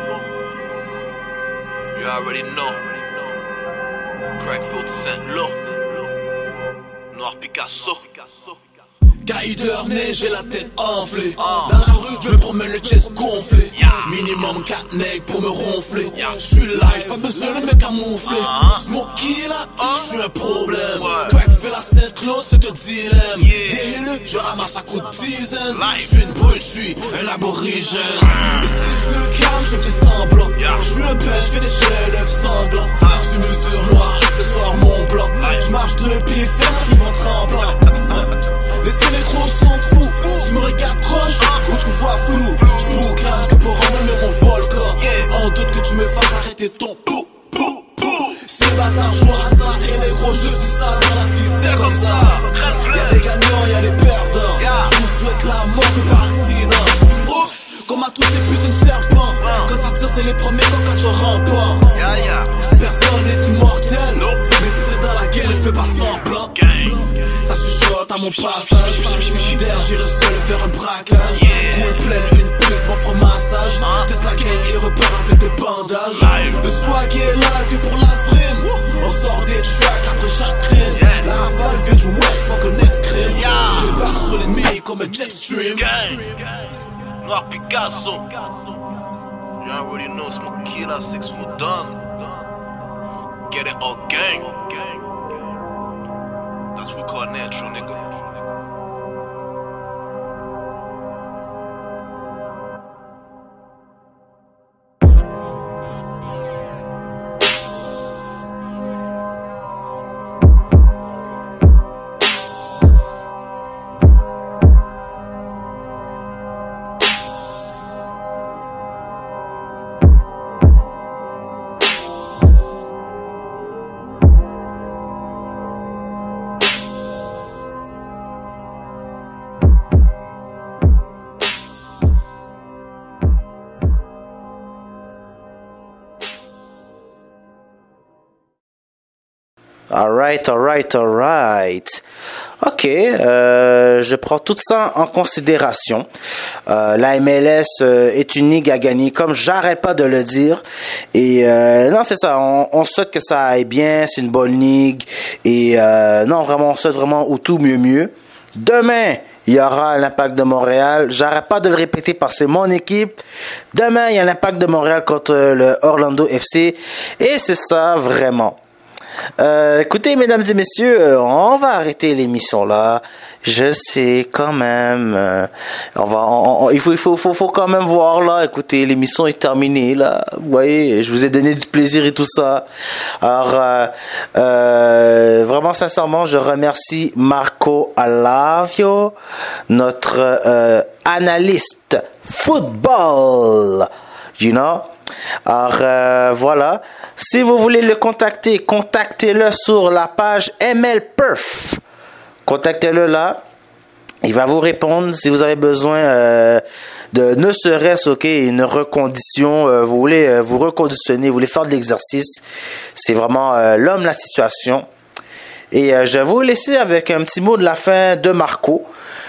You already know. Crackfield Saint-Lô. Noir Picasso. Caïdeur né, j'ai la tête enflée. Dans la rue, je me promène le chest gonflé. Minimum quatre nègres pour me ronfler. J'suis live, pas besoin de me camoufler. Smokey là, j'suis un problème. Crack fait la Saint-Claude, c'est un dilemme. Des le, je ramasse à coups de dizaine. J'suis une brute, j'suis un aborigène. Et si j'me calme, je fais semblant. J'suis un père, j'fais des chefs sanglants. J'suis mesure noire, accessoire mon blanc. J'marche de pied ferme, arrive en tremblant. Laissez les gros s'en fout, tu me regardes proche ou tu vois flou. J'boucane que pour emmener mon volcan. En doute que tu me fasses arrêter ton pou pou pou. Ces bâtards jouent à ça et les gros je suis ça dans la vie c'est comme ça. Y'a des gagnants, y'a des perdants. Je vous souhaite la mort que par accident. Ouf, comme à tous ces putains de serpents. Quand ça tire c'est les premiers quand je rampant. Personne n'est immortel, mais si c'est dans la gueule il fait pas semblant. Ça chuchote à mon passage. Suicidaire, j'irai seul faire un braquage. Coolplay, une pute, m'offre un massage. Teste la gueule et repart avec des bandages. Le swag est là que pour la frime. On sort des tracks après chaque crime. La rafale vient du west, fuck un escrime. Je débarque sur l'ennemi comme un jet stream. Noir Picasso. You already know Smokey là, six foot done. Get it all gang. That's what we call natural, nigga. Alright, alright, alright. Ok, euh, je prends tout ça en considération. Euh, la M L S euh, est une ligue à gagner, comme j'arrête pas de le dire. Et euh, non, c'est ça, on, on souhaite que ça aille bien, c'est une bonne ligue. Et euh, non, vraiment, on souhaite vraiment au tout mieux mieux. Demain, il y aura l'Impact de Montréal. J'arrête pas de le répéter parce que c'est mon équipe. Demain, il y a l'Impact de Montréal contre le Orlando F C. Et c'est ça, vraiment. Euh, écoutez, mesdames et messieurs, on va arrêter l'émission là. Je sais quand même. Euh, on va, on, on, il faut, il faut, faut, faut quand même voir là. Écoutez, l'émission est terminée là. Vous voyez, je vous ai donné du plaisir et tout ça. Alors, euh, euh, vraiment sincèrement, je remercie Marco Alavio, notre euh, analyste football. You know. Alors euh, voilà, si vous voulez le contacter, contactez-le sur la page M L Perf. Contactez-le là, il va vous répondre si vous avez besoin euh, de ne serait-ce ok une recondition. Euh, vous voulez euh, vous reconditionner, vous voulez faire de l'exercice, c'est vraiment euh, l'homme la situation. Et euh, je vais vous laisser avec un petit mot de la fin de Marco.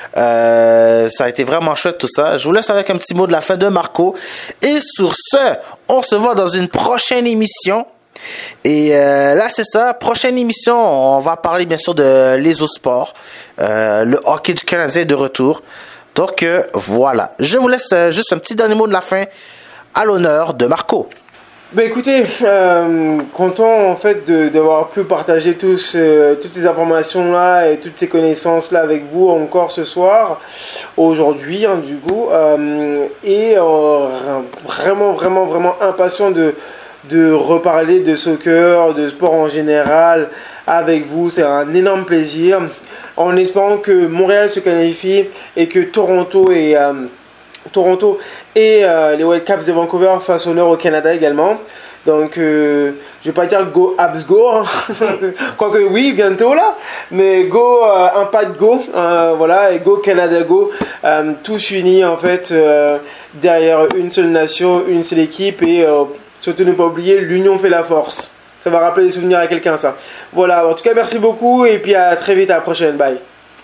Euh, ça a été vraiment chouette tout ça. Je vous laisse avec un petit mot de la fin de Marco. Et sur ce, on se voit dans une prochaine émission. Et euh, là, c'est ça. Prochaine émission, on va parler bien sûr de l'Esosport. Euh, le hockey du Canadien est de retour. Donc euh, voilà. Je vous laisse euh, juste un petit dernier mot de la fin à l'honneur de Marco. Ben écoutez, euh, content en fait de, d'avoir pu partager tous, euh, toutes ces informations là et toutes ces connaissances là avec vous encore ce soir, aujourd'hui hein, du coup, euh, et euh, vraiment vraiment vraiment impatient de de reparler de soccer, de sport en général avec vous. C'est un énorme plaisir, en espérant que Montréal se qualifie et que Toronto et euh, Toronto et euh, les Whitecaps de Vancouver fassent honneur au Canada également. Donc, euh, je vais pas dire go Habs go, hein. Quoique oui, bientôt là, mais go euh, Impact go, euh, voilà, et go Canada go, euh, tous unis en fait euh, derrière une seule nation, une seule équipe, et euh, surtout ne pas oublier, l'union fait la force. Ça va rappeler des souvenirs à quelqu'un, ça. Voilà, en tout cas, merci beaucoup, et puis à très vite, à la prochaine, bye.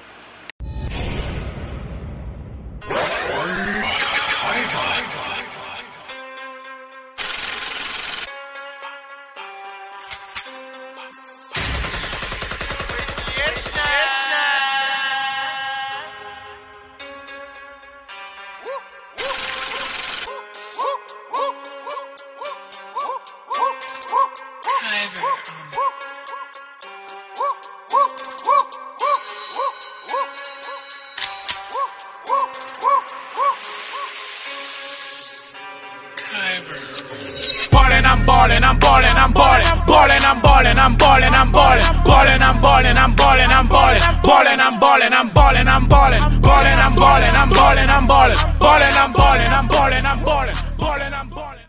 Ballin', I'm ballin', I'm ballin', I'm ballin', ballin', I'm ballin', I'm ballin', I'm ballin', ballin', I'm ballin', I'm ballin', I'm ballin', ballin', I'm ballin', I'm ballin', I'm ballin', ballin', I'm ballin', I'm ballin', I'm ballin', ballin', I'm ballin', I'm ballin', I'm ballin', ballin', I'm ballin'.